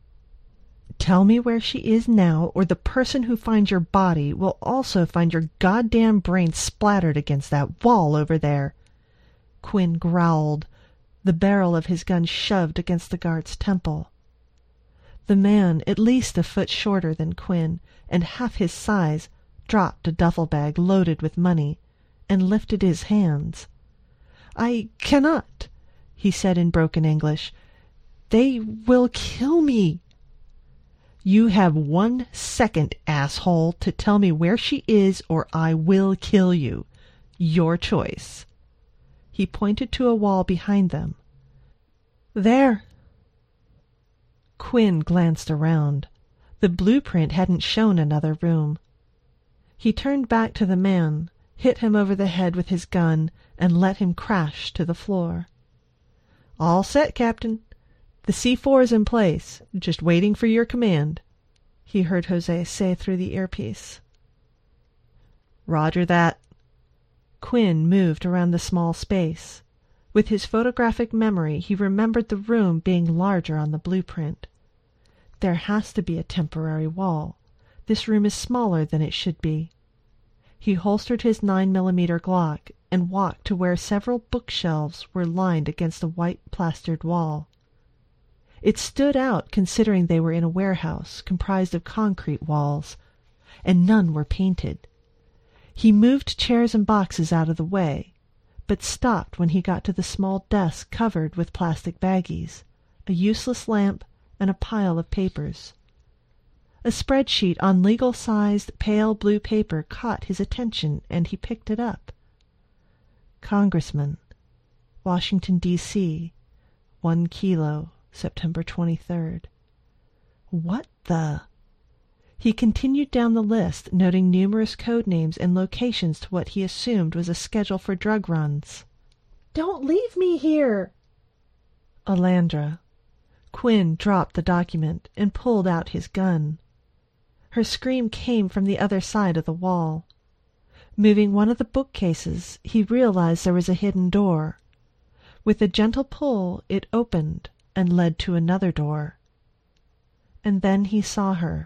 Tell me where she is now, or the person who finds your body will also find your goddamn brain splattered against that wall over there. Quinn growled, the barrel of his gun shoved against the guard's temple. The man, at least a foot shorter than Quinn, and half his size, dropped a duffel bag loaded with money, and lifted his hands. I cannot, he said in broken English. They will kill me. You have one second, asshole, to tell me where she is, or I will kill you. Your choice. He pointed to a wall behind them. There. Quinn glanced around. The blueprint hadn't shown another room. He turned back to the man, hit him over the head with his gun, and let him crash to the floor. All set, Captain. The C four is in place, just waiting for your command, he heard Jose say through the earpiece. Roger that. Quinn moved around the small space. With his photographic memory, he remembered the room being larger on the blueprint. There has to be a temporary wall. This room is smaller than it should be. He holstered his nine millimeter Glock and walked to where several bookshelves were lined against a white plastered wall. It stood out considering they were in a warehouse comprised of concrete walls, and none were painted. He moved chairs and boxes out of the way, but stopped when he got to the small desk covered with plastic baggies, a useless lamp, and a pile of papers. A spreadsheet on legal-sized pale blue paper caught his attention, and he picked it up. Congressman, Washington, D C, one kilo, September twenty-third. What the? He continued down the list, noting numerous code names and locations to what he assumed was a schedule for drug runs. Don't leave me here! Alandra. Quinn dropped the document and pulled out his gun. Her scream came from the other side of the wall. Moving one of the bookcases, he realized there was a hidden door. With a gentle pull, it opened and led to another door. And then he saw her.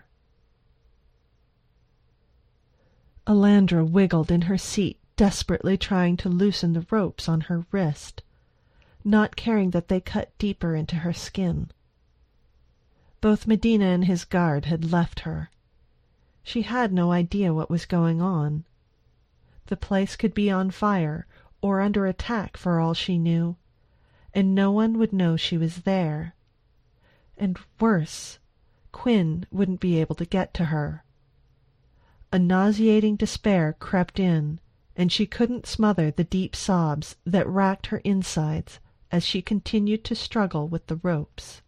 Alandra wiggled in her seat, desperately trying to loosen the ropes on her wrist, not caring that they cut deeper into her skin. Both Medina and his guard had left her. She had no idea what was going on. The place could be on fire or under attack for all she knew, and no one would know she was there. And worse, Quinn wouldn't be able to get to her. A nauseating despair crept in, and she couldn't smother the deep sobs that racked her insides as she continued to struggle with the ropes.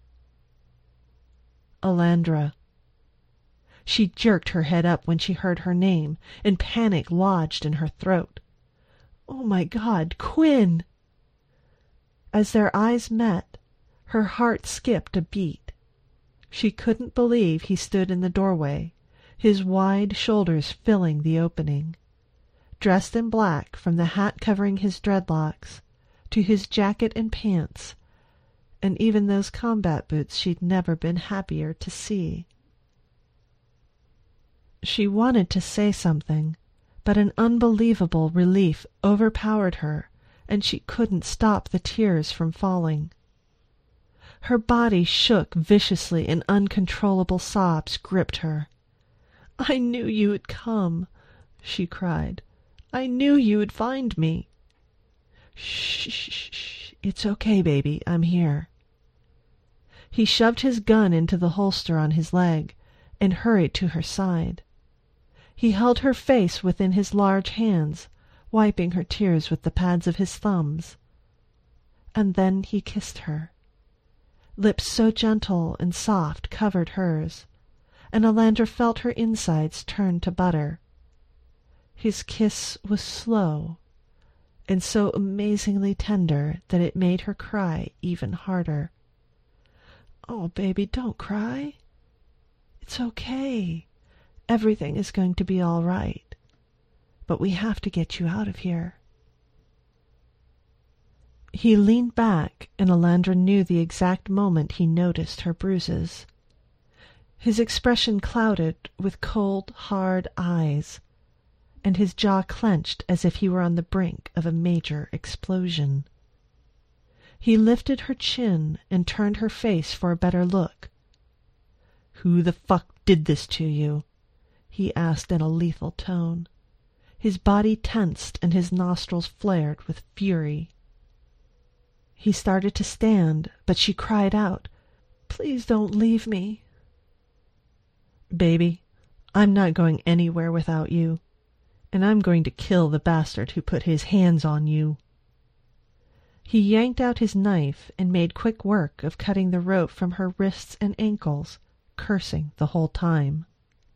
Alandra. She jerked her head up when she heard her name, and panic lodged in her throat. Oh my God, Quinn! As their eyes met, her heart skipped a beat. She couldn't believe he stood in the doorway, his wide shoulders filling the opening. Dressed in black from the hat covering his dreadlocks, to his jacket and pants, and even those combat boots she'd never been happier to see. She wanted to say something, but an unbelievable relief overpowered her, and she couldn't stop the tears from falling. Her body shook viciously and uncontrollable sobs gripped her. I knew you would come, she cried. I knew you would find me. Shh, shh, shh. It's okay, baby. I'm here. He shoved his gun into the holster on his leg and hurried to her side. He held her face within his large hands, wiping her tears with the pads of his thumbs. And then he kissed her. Lips so gentle and soft covered hers, and Alandra felt her insides turn to butter. His kiss was slow, and so amazingly tender that it made her cry even harder. Oh, baby, don't cry. It's okay. Everything is going to be all right. But we have to get you out of here. He leaned back, and Alandra knew the exact moment he noticed her bruises. His expression clouded with cold, hard eyes, and his jaw clenched as if he were on the brink of a major explosion. He lifted her chin and turned her face for a better look. "Who the fuck did this to you?" he asked in a lethal tone. His body tensed and his nostrils flared with fury. He started to stand, but she cried out, "Please don't leave me." "Baby, I'm not going anywhere without you, and I'm going to kill the bastard who put his hands on you." He yanked out his knife and made quick work of cutting the rope from her wrists and ankles, cursing the whole time.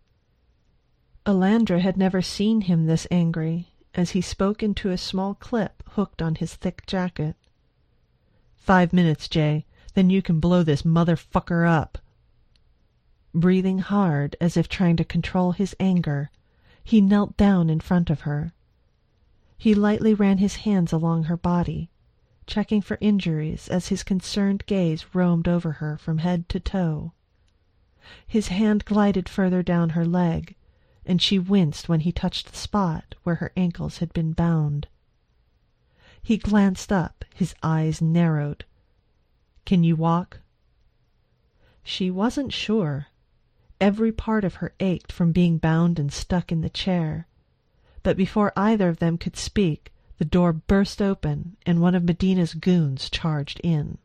Alandra had never seen him this angry, as he spoke into a small clip hooked on his thick jacket. "Five minutes, Jay, then you can blow this motherfucker up." Breathing hard, as if trying to control his anger, he knelt down in front of her. He lightly ran his hands along her body, checking for injuries as his concerned gaze roamed over her from head to toe. His hand glided further down her leg, and she winced when he touched the spot where her ankles had been bound. He glanced up, his eyes narrowed. "Can you walk?" She wasn't sure. Every part of her ached from being bound and stuck in the chair. But before either of them could speak, the door burst open, and one of Medina's goons charged in.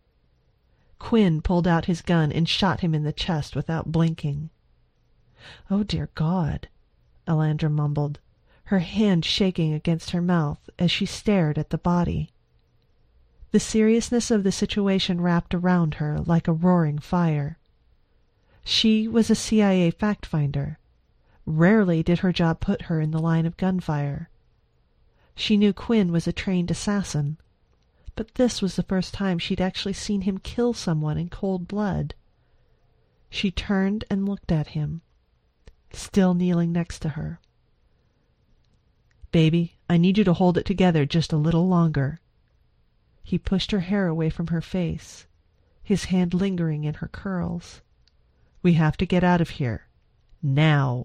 Quinn pulled out his gun and shot him in the chest without blinking. "Oh, dear God," Alandra mumbled, her hand shaking against her mouth as she stared at the body. The seriousness of the situation wrapped around her like a roaring fire. She was a C I A fact-finder. Rarely did her job put her in the line of gunfire. She knew Quinn was a trained assassin, but this was the first time she'd actually seen him kill someone in cold blood. She turned and looked at him, still kneeling next to her. "Baby, I need you to hold it together just a little longer." He pushed her hair away from her face, his hand lingering in her curls. "We have to get out of here. Now."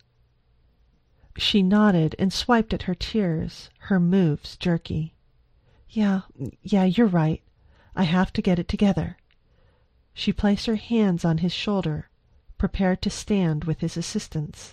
She nodded and swiped at her tears, her moves jerky. Yeah, yeah, you're right. I have to get it together." She placed her hands on his shoulder, prepared to stand with his assistance.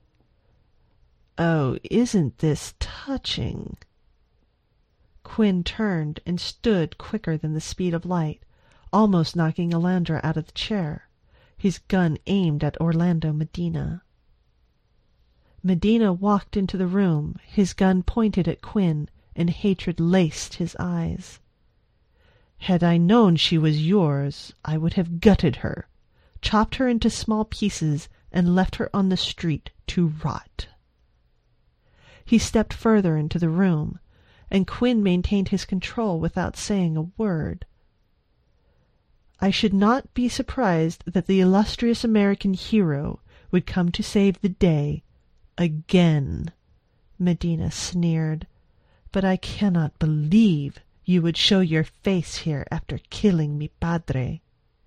"Oh, isn't this touching?" Quinn turned and stood quicker than the speed of light, almost knocking Alandra out of the chair, his gun aimed at Orlando Medina. Medina walked into the room, his gun pointed at Quinn, and hatred laced his eyes. "Had I known she was yours, I would have gutted her, chopped her into small pieces, and left her on the street to rot." He stepped further into the room, and Quinn maintained his control without saying a word. "I should not be surprised that the illustrious American hero would come to save the day again," Medina sneered. "But I cannot believe you would show your face here after killing mi padre."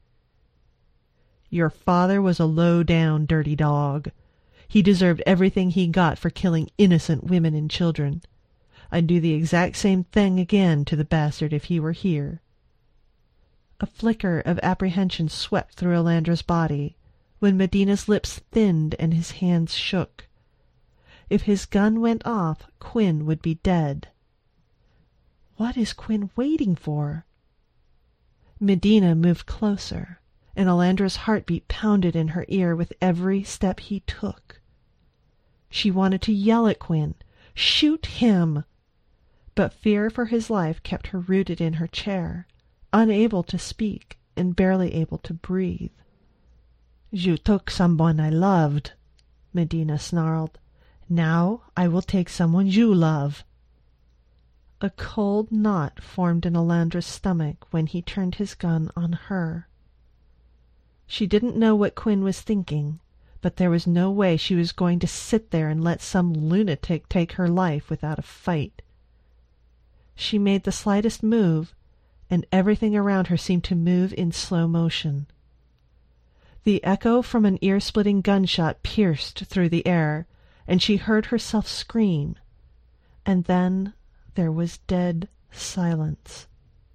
"Your father was a low-down, dirty dog. He deserved everything he got for killing innocent women and children. I'd do the exact same thing again to the bastard if he were here." A flicker of apprehension swept through Alandra's body when Medina's lips thinned and his hands shook. If his gun went off, Quinn would be dead. What is Quinn waiting for? Medina moved closer, and Alandra's heartbeat pounded in her ear with every step he took. She wanted to yell at Quinn, "Shoot him!" But fear for his life kept her rooted in her chair, unable to speak and barely able to breathe. "You took someone I loved," Medina snarled. "Now I will take someone you love." A cold knot formed in Alandra's stomach when he turned his gun on her. She didn't know what Quinn was thinking, but there was no way she was going to sit there and let some lunatic take her life without a fight. She made the slightest move, and everything around her seemed to move in slow motion. The echo from an ear-splitting gunshot pierced through the air, and she heard herself scream. And then there was dead silence.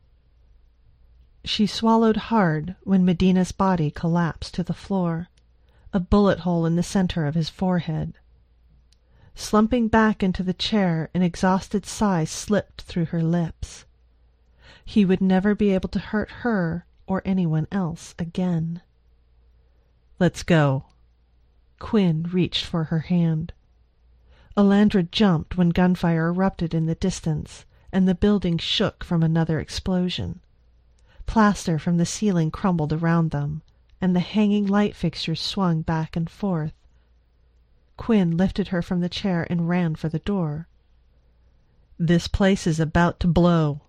She swallowed hard when Medina's body collapsed to the floor, a bullet hole in the center of his forehead. Slumping back into the chair, an exhausted sigh slipped through her lips. He would never be able to hurt her or anyone else again. "Let's go." Quinn reached for her hand. Alandra jumped when gunfire erupted in the distance, and the building shook from another explosion. Plaster from the ceiling crumbled around them, and the hanging light fixtures swung back and forth. Quinn lifted her from the chair and ran for the door. "This place is about to blow."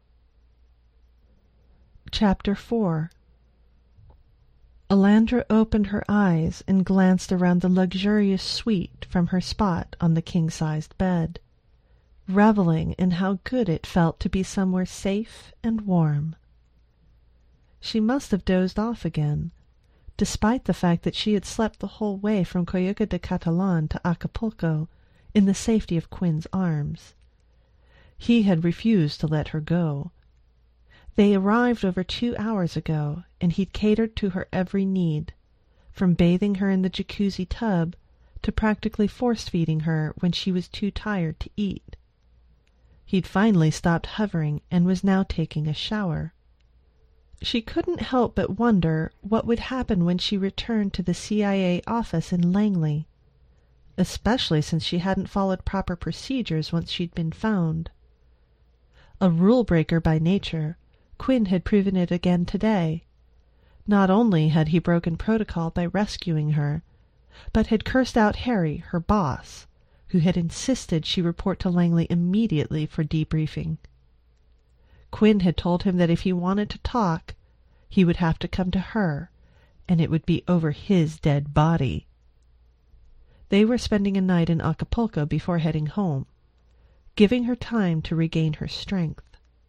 Chapter four. Alandra opened her eyes and glanced around the luxurious suite from her spot on the king-sized bed, reveling in how good it felt to be somewhere safe and warm. She must have dozed off again, despite the fact that she had slept the whole way from Coyuca de Catalan to Acapulco in the safety of Quinn's arms. He had refused to let her go. They arrived over two hours ago, and he'd catered to her every need, from bathing her in the jacuzzi tub to practically force-feeding her when she was too tired to eat. He'd finally stopped hovering and was now taking a shower. She couldn't help but wonder what would happen when she returned to the C I A office in Langley, especially since she hadn't followed proper procedures once she'd been found. A rule-breaker by nature, Quinn had proven it again today. Not only had he broken protocol by rescuing her, but had cursed out Harry, her boss, who had insisted she report to Langley immediately for debriefing. Quinn had told him that if he wanted to talk, he would have to come to her, and it would be over his dead body. They were spending a night in Acapulco before heading home, giving her time to regain her strength.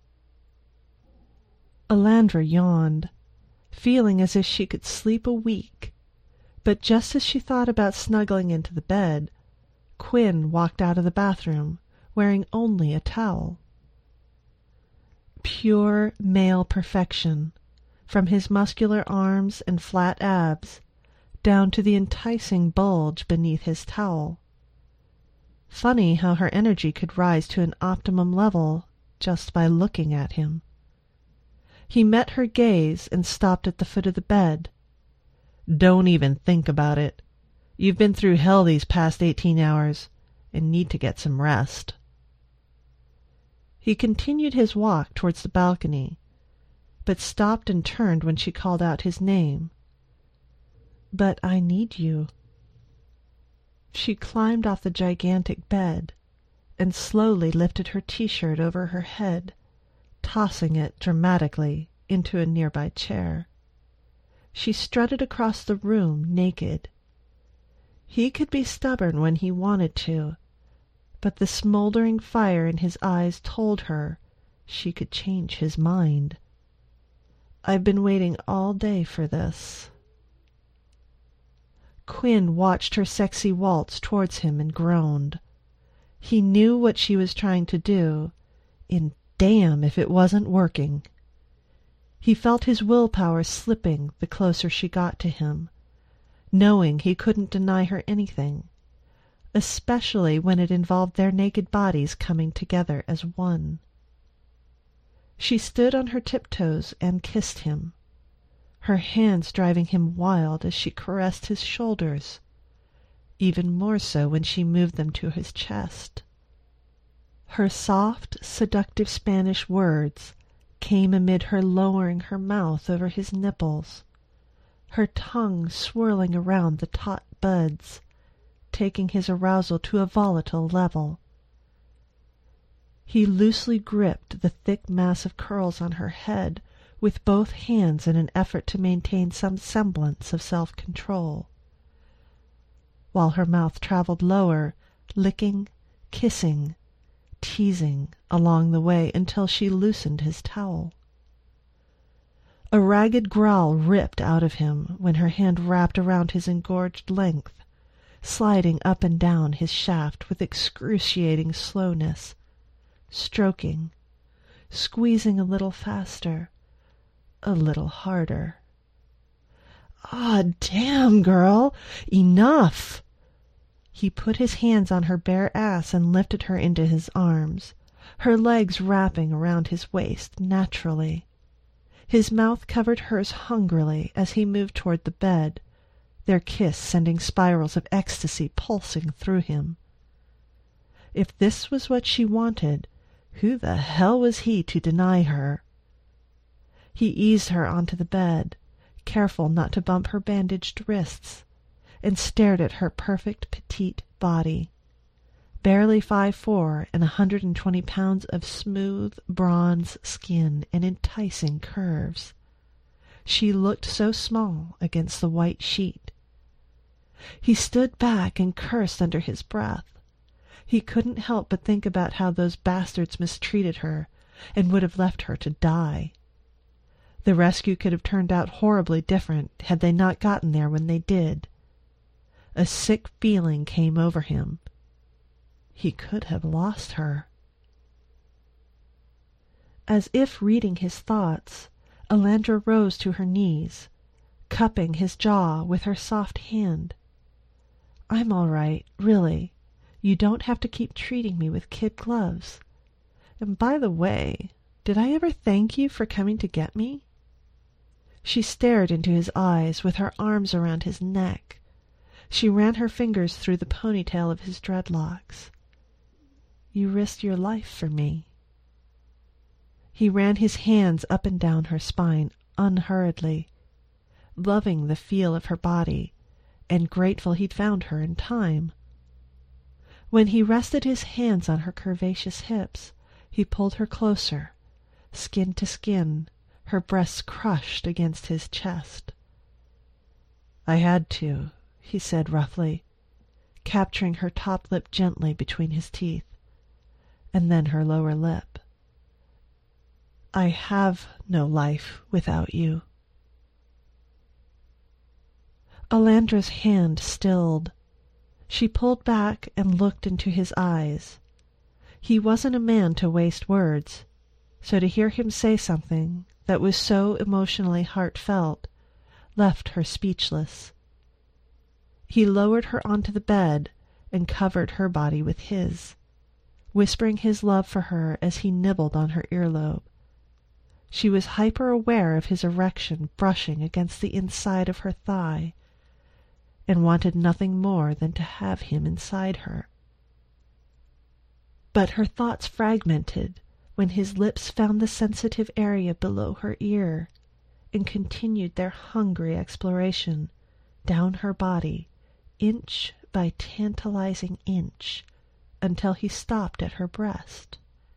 Alandra yawned, feeling as if she could sleep a week, but just as she thought about snuggling into the bed, Quinn walked out of the bathroom, wearing only a towel. Pure male perfection, from his muscular arms and flat abs, down to the enticing bulge beneath his towel. Funny how her energy could rise to an optimum level just by looking at him. He met her gaze and stopped at the foot of the bed. "Don't even think about it. You've been through hell these past eighteen hours and need to get some rest." He continued his walk towards the balcony, but stopped and turned when she called out his name. "But I need you." She climbed off the gigantic bed and slowly lifted her t-shirt over her head, tossing it dramatically into a nearby chair. She strutted across the room naked. He could be stubborn when he wanted to, but the smoldering fire in his eyes told her she could change his mind. "I've been waiting all day for this." Quinn watched her sexy waltz towards him and groaned. He knew what she was trying to do, and damn if it wasn't working. He felt his willpower slipping the closer she got to him. knowing he couldn't deny her anything, especially when it involved their naked bodies coming together as one. She stood on her tiptoes and kissed him, her hands driving him wild as she caressed his shoulders, even more so when she moved them to his chest. Her soft, seductive Spanish words came amid her lowering her mouth over his nipples, her tongue swirling around the taut buds, taking his arousal to a volatile level. He loosely gripped the thick mass of curls on her head with both hands in an effort to maintain some semblance of self-control, while her mouth traveled lower, licking, kissing, teasing along the way until she loosened his towel. A ragged growl ripped out of him when her hand wrapped around his engorged length, sliding up and down his shaft with excruciating slowness, stroking, squeezing a little faster, a little harder. Ah, damn, girl! Enough! He put his hands on her bare ass and lifted her into his arms, her legs wrapping around his waist naturally. His mouth covered hers hungrily as he moved toward the bed, their kiss sending spirals of ecstasy pulsing through him. If this was what she wanted, who the hell was he to deny her? He eased her onto the bed, careful not to bump her bandaged wrists, and stared at her perfect petite body, barely five foot four and a hundred and twenty pounds of smooth bronze skin and enticing curves. She looked so small against the white sheet. He stood back and cursed under his breath. He couldn't help but think about how those bastards mistreated her and would have left her to die. The rescue could have turned out horribly different had they not gotten there when they did. A sick feeling came over him. He could have lost her. As if reading his thoughts, Alandra rose to her knees, cupping his jaw with her soft hand. "I'm all right, really. You don't have to keep treating me with kid gloves. And by the way, did I ever thank you for coming to get me?" She stared into his eyes with her arms around his neck. She ran her fingers through the ponytail of his dreadlocks. "You risked your life for me." He ran his hands up and down her spine unhurriedly, loving the feel of her body, and grateful he'd found her in time. When he rested his hands on her curvaceous hips, he pulled her closer, skin to skin, her breasts crushed against his chest. "I had to," he said roughly, capturing her top lip gently between his teeth, and then her lower lip. "I have no life without you." Alandra's hand stilled. She pulled back and looked into his eyes. He wasn't a man to waste words, so to hear him say something that was so emotionally heartfelt left her speechless. He lowered her onto the bed and covered her body with his, whispering his love for her as he nibbled on her earlobe. She was hyper-aware of his erection brushing against the inside of her thigh, and wanted nothing more than to have him inside her. But her thoughts fragmented when his lips found the sensitive area below her ear and continued their hungry exploration down her body, inch by tantalizing inch, until he stopped at her breast.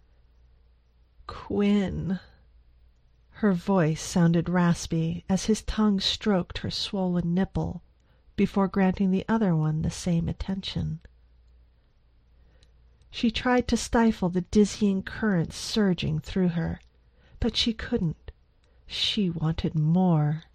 "Quinn." Her voice sounded raspy as his tongue stroked her swollen nipple before granting the other one the same attention. She tried to stifle the dizzying currents surging through her, but she couldn't. She wanted more.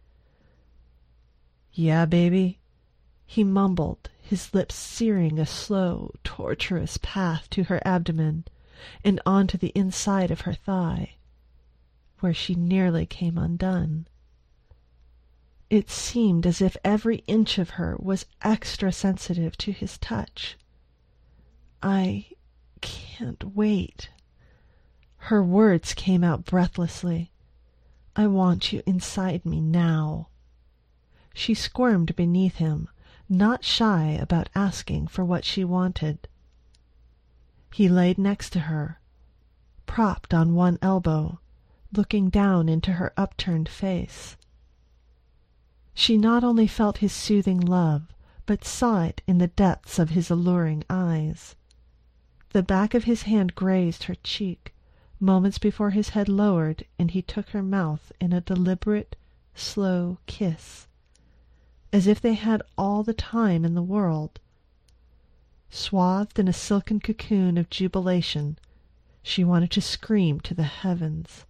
"Yeah, baby," he mumbled, his lips searing a slow, tortuous path to her abdomen and onto the inside of her thigh, where she nearly came undone. It seemed as if every inch of her was extra sensitive to his touch. I can't wait. Her words came out breathlessly. I want you inside me now. She squirmed beneath him, not shy about asking for what she wanted. He laid next to her, propped on one elbow, looking down into her upturned face. She not only felt his soothing love, but saw it in the depths of his alluring eyes. The back of his hand grazed her cheek, moments before his head lowered and he took her mouth in a deliberate, slow kiss, as if they had all the time in the world. Swathed in a silken cocoon of jubilation, she wanted to scream to the heavens.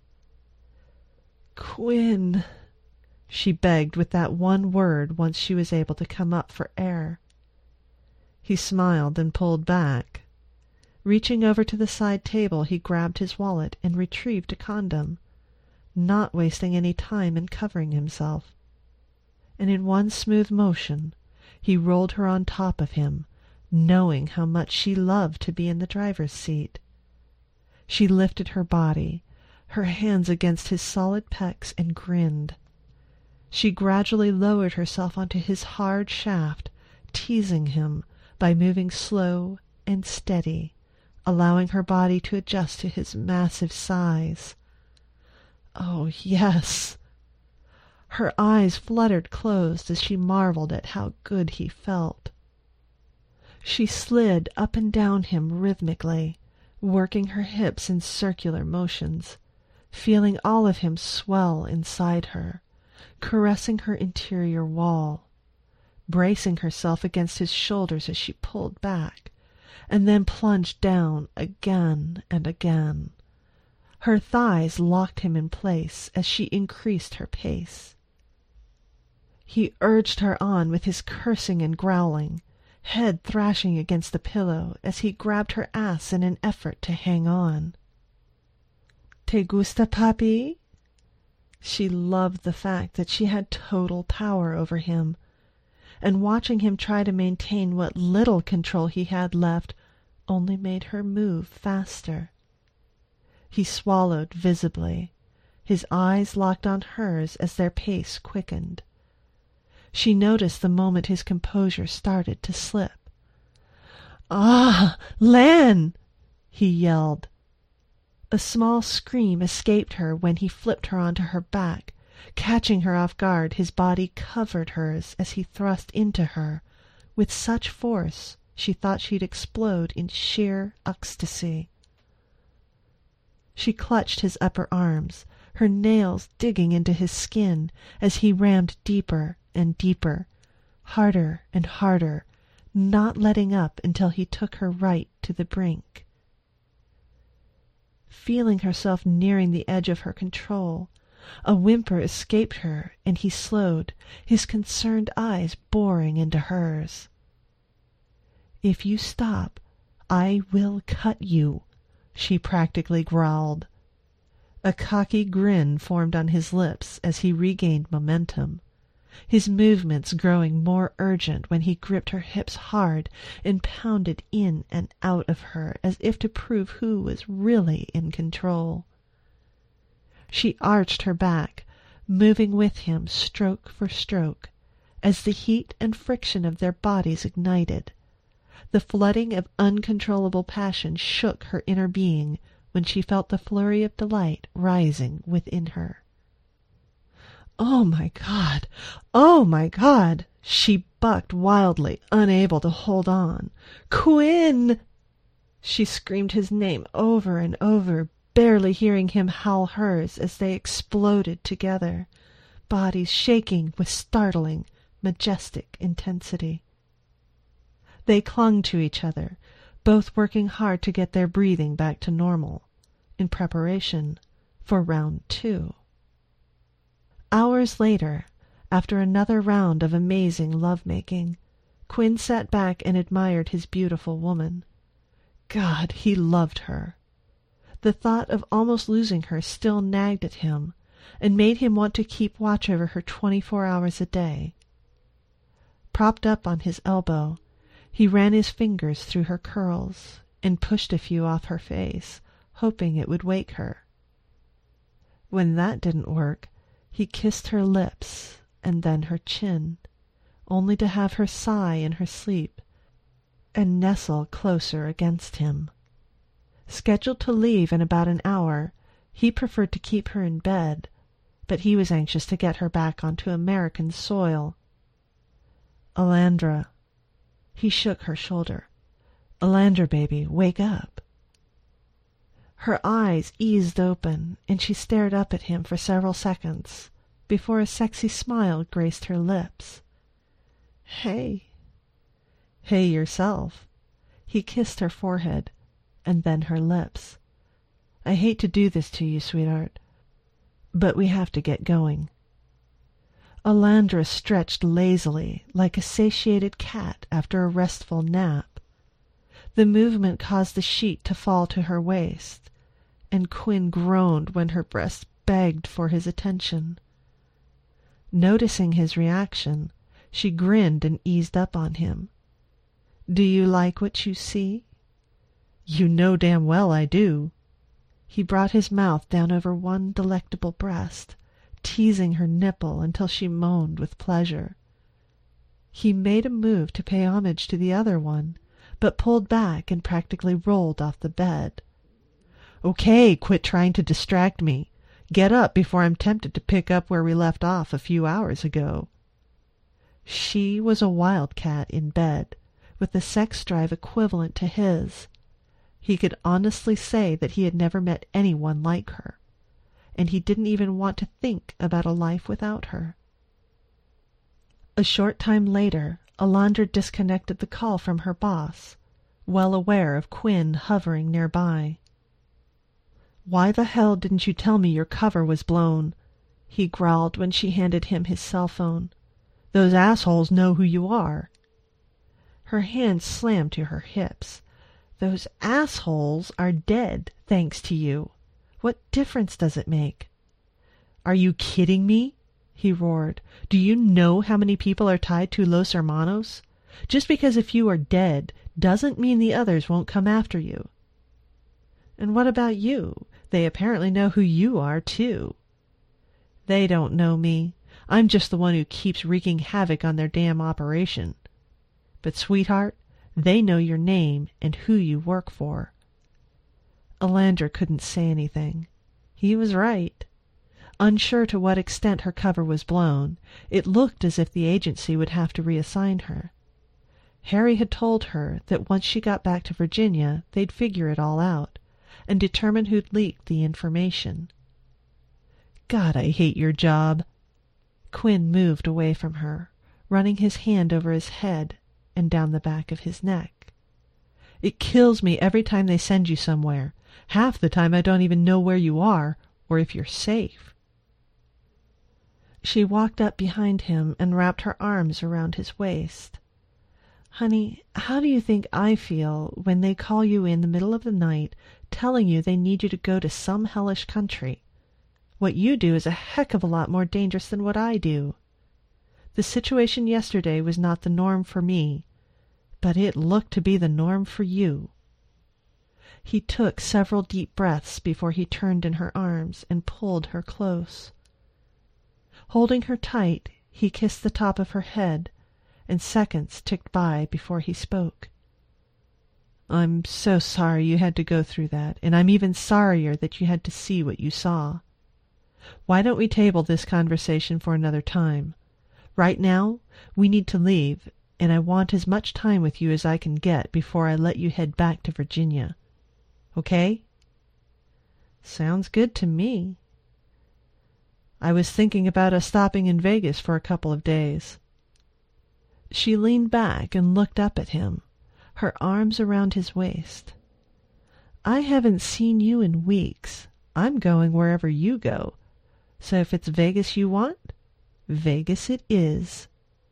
"Quinn," she begged with that one word once she was able to come up for air. He smiled and pulled back. Reaching over to the side table, he grabbed his wallet and retrieved a condom, not wasting any time in covering himself. And in one smooth motion, he rolled her on top of him, knowing how much she loved to be in the driver's seat. She lifted her body, her hands against his solid pecs, and grinned. She gradually lowered herself onto his hard shaft, teasing him by moving slow and steady, allowing her body to adjust to his massive size. Oh, yes! Her eyes fluttered closed as she marveled at how good he felt. She slid up and down him rhythmically, working her hips in circular motions, feeling all of him swell inside her, caressing her interior wall, bracing herself against his shoulders as she pulled back, and then plunged down again and again. Her thighs locked him in place as she increased her pace. He urged her on with his cursing and growling, head thrashing against the pillow as he grabbed her ass in an effort to hang on. "Te gusta, papi?" She loved the fact that she had total power over him, and watching him try to maintain what little control he had left only made her move faster. He swallowed visibly, his eyes locked on hers as their pace quickened. She noticed the moment his composure started to slip. "Ah, Lan!" he yelled. A small scream escaped her when he flipped her onto her back. Catching her off guard, his body covered hers as he thrust into her, with such force she thought she'd explode in sheer ecstasy. She clutched his upper arms, her nails digging into his skin as he rammed deeper and deeper, harder and harder, not letting up until he took her right to the brink. Feeling herself nearing the edge of her control, a whimper escaped her, and he slowed, his concerned eyes boring into hers. "If you stop, I will cut you," she practically growled. A cocky grin formed on his lips as he regained momentum, his movements growing more urgent when he gripped her hips hard and pounded in and out of her as if to prove who was really in control. She arched her back, moving with him stroke for stroke, as the heat and friction of their bodies ignited. The flooding of uncontrollable passion shook her inner being when she felt the flurry of delight rising within her. "Oh, my God! Oh, my God!" She bucked wildly, unable to hold on. "Quinn!" She screamed his name over and over, barely hearing him howl hers as they exploded together, bodies shaking with startling, majestic intensity. They clung to each other, both working hard to get their breathing back to normal, in preparation for round two. Hours later, after another round of amazing lovemaking, Quinn sat back and admired his beautiful woman. God, he loved her. The thought of almost losing her still nagged at him, and made him want to keep watch over her twenty-four hours a day. Propped up on his elbow, he ran his fingers through her curls and pushed a few off her face, hoping it would wake her. When that didn't work, he kissed her lips and then her chin, only to have her sigh in her sleep and nestle closer against him. Scheduled to leave in about an hour, he preferred to keep her in bed, but he was anxious to get her back onto American soil. Alandra. He shook her shoulder. Alandra, baby, wake up. Her eyes eased open, and she stared up at him for several seconds before a sexy smile graced her lips. Hey. Hey yourself. He kissed her forehead, and then her lips. I hate to do this to you, sweetheart, but we have to get going. Alandra stretched lazily, like a satiated cat after a restful nap. The movement caused the sheet to fall to her waist, and Quinn groaned when her breast begged for his attention. Noticing his reaction, she grinned and eased up on him. Do you like what you see? You know damn well I do. He brought his mouth down over one delectable breast, teasing her nipple until she moaned with pleasure. He made a move to pay homage to the other one, but pulled back and practically rolled off the bed. Okay, quit trying to distract me. Get up before I'm tempted to pick up where we left off a few hours ago. She was a wildcat in bed, with a sex drive equivalent to his. He could honestly say that he had never met anyone like her, and he didn't even want to think about a life without her. A short time later, Alandra disconnected the call from her boss, well aware of Quinn hovering nearby. Why the hell didn't you tell me your cover was blown? He growled when she handed him his cell phone. Those assholes know who you are. Her hands slammed to her hips. Those assholes are dead, thanks to you. What difference does it make? Are you kidding me? He roared. Do you know how many people are tied to Los Hermanos? Just because a few are dead doesn't mean the others won't come after you. And what about you? They apparently know who you are, too. They don't know me. I'm just the one who keeps wreaking havoc on their damn operation. But, sweetheart, they know your name and who you work for. Alandra couldn't say anything. He was right. Unsure to what extent her cover was blown, it looked as if the agency would have to reassign her. Harry had told her that once she got back to Virginia, they'd figure it all out and determine who'd leaked the information. God, I hate your job. Quinn moved away from her, running his hand over his head and down the back of his neck. It kills me every time they send you somewhere. Half the time I don't even know where you are or if you're safe. She walked up behind him and wrapped her arms around his waist. Honey, how do you think I feel when they call you in the middle of the night telling you they need you to go to some hellish country? What you do is a heck of a lot more dangerous than what I do. The situation yesterday was not the norm for me, but it looked to be the norm for you. He took several deep breaths before he turned in her arms and pulled her close. Holding her tight, he kissed the top of her head, and seconds ticked by before he spoke. I'm so sorry you had to go through that, and I'm even sorrier that you had to see what you saw. Why don't we table this conversation for another time? Right now, we need to leave, and I want as much time with you as I can get before I let you head back to Virginia. Okay? Sounds good to me. I was thinking about us stopping in Vegas for a couple of days. She leaned back and looked up at him, her arms around his waist. I haven't seen you in weeks. I'm going wherever you go. So if it's Vegas you want, Vegas it is.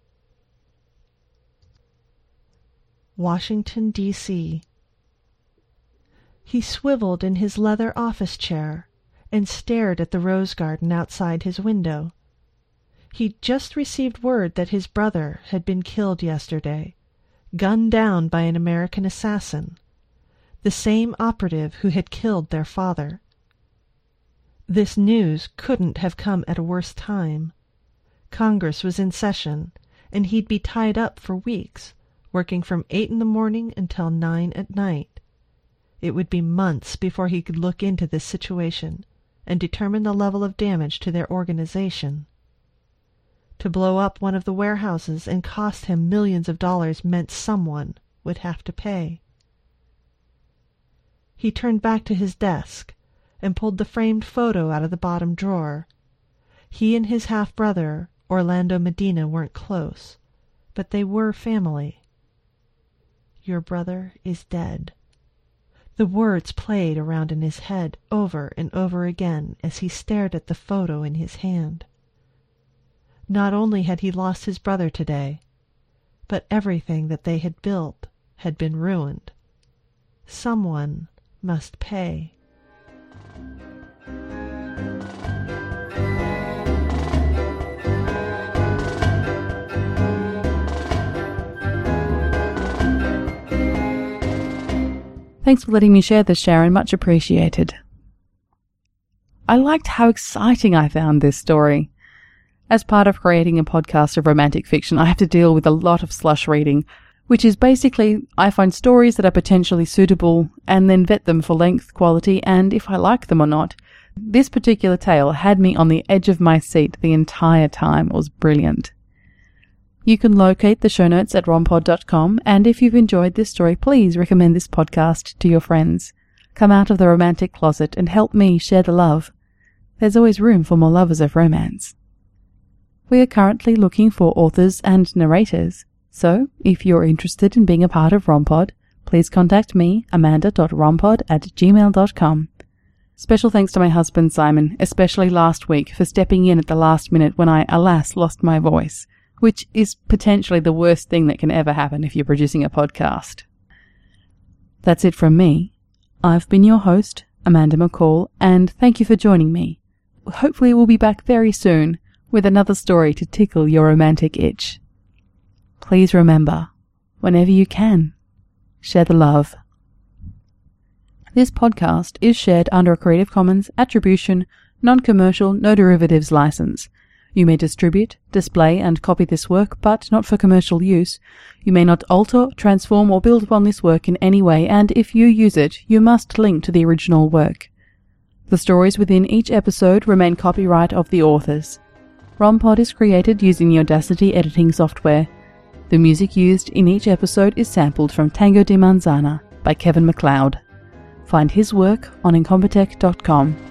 Washington, D C He swiveled in his leather office chair and stared at the rose garden outside his window. He'd just received word that his brother had been killed yesterday, gunned down by an American assassin, the same operative who had killed their father. This news couldn't have come at a worse time. Congress was in session, and he'd be tied up for weeks, working from eight in the morning until nine at night. It would be months before he could look into this situation and determine the level of damage to their organization. To blow up one of the warehouses and cost him millions of dollars meant someone would have to pay. He turned back to his desk and pulled the framed photo out of the bottom drawer. He and his half-brother, Orlando Medina, weren't close, but they were family. Your brother is dead. The words played around in his head over and over again as he stared at the photo in his hand. Not only had he lost his brother today, but everything that they had built had been ruined. Someone must pay. Thanks for letting me share this, Sharon. Much appreciated. I liked how exciting I found this story. As part of creating a podcast of romantic fiction, I have to deal with a lot of slush reading, which is basically I find stories that are potentially suitable and then vet them for length, quality, and if I like them or not. This particular tale had me on the edge of my seat the entire time. It was brilliant. You can locate the show notes at rompod dot com, and if you've enjoyed this story, please recommend this podcast to your friends. Come out of the romantic closet and help me share the love. There's always room for more lovers of romance. We are currently looking for authors and narrators, so if you're interested in being a part of Rompod, please contact me, amanda dot rompod at gmail dot com. Special thanks to my husband Simon, especially last week, for stepping in at the last minute when I, alas, lost my voice, which is potentially the worst thing that can ever happen if you're producing a podcast. That's it from me. I've been your host, Amanda McCall, and thank you for joining me. Hopefully we'll be back very soon with another story to tickle your romantic itch. Please remember, whenever you can, share the love. This podcast is shared under a Creative Commons Attribution, Non-Commercial, No Derivatives license. You may distribute, display, and copy this work, but not for commercial use. You may not alter, transform, or build upon this work in any way, and if you use it, you must link to the original work. The stories within each episode remain copyright of the authors. Rompod is created using the Audacity editing software. The music used in each episode is sampled from Tango di Manzana by Kevin MacLeod. Find his work on incompetech dot com.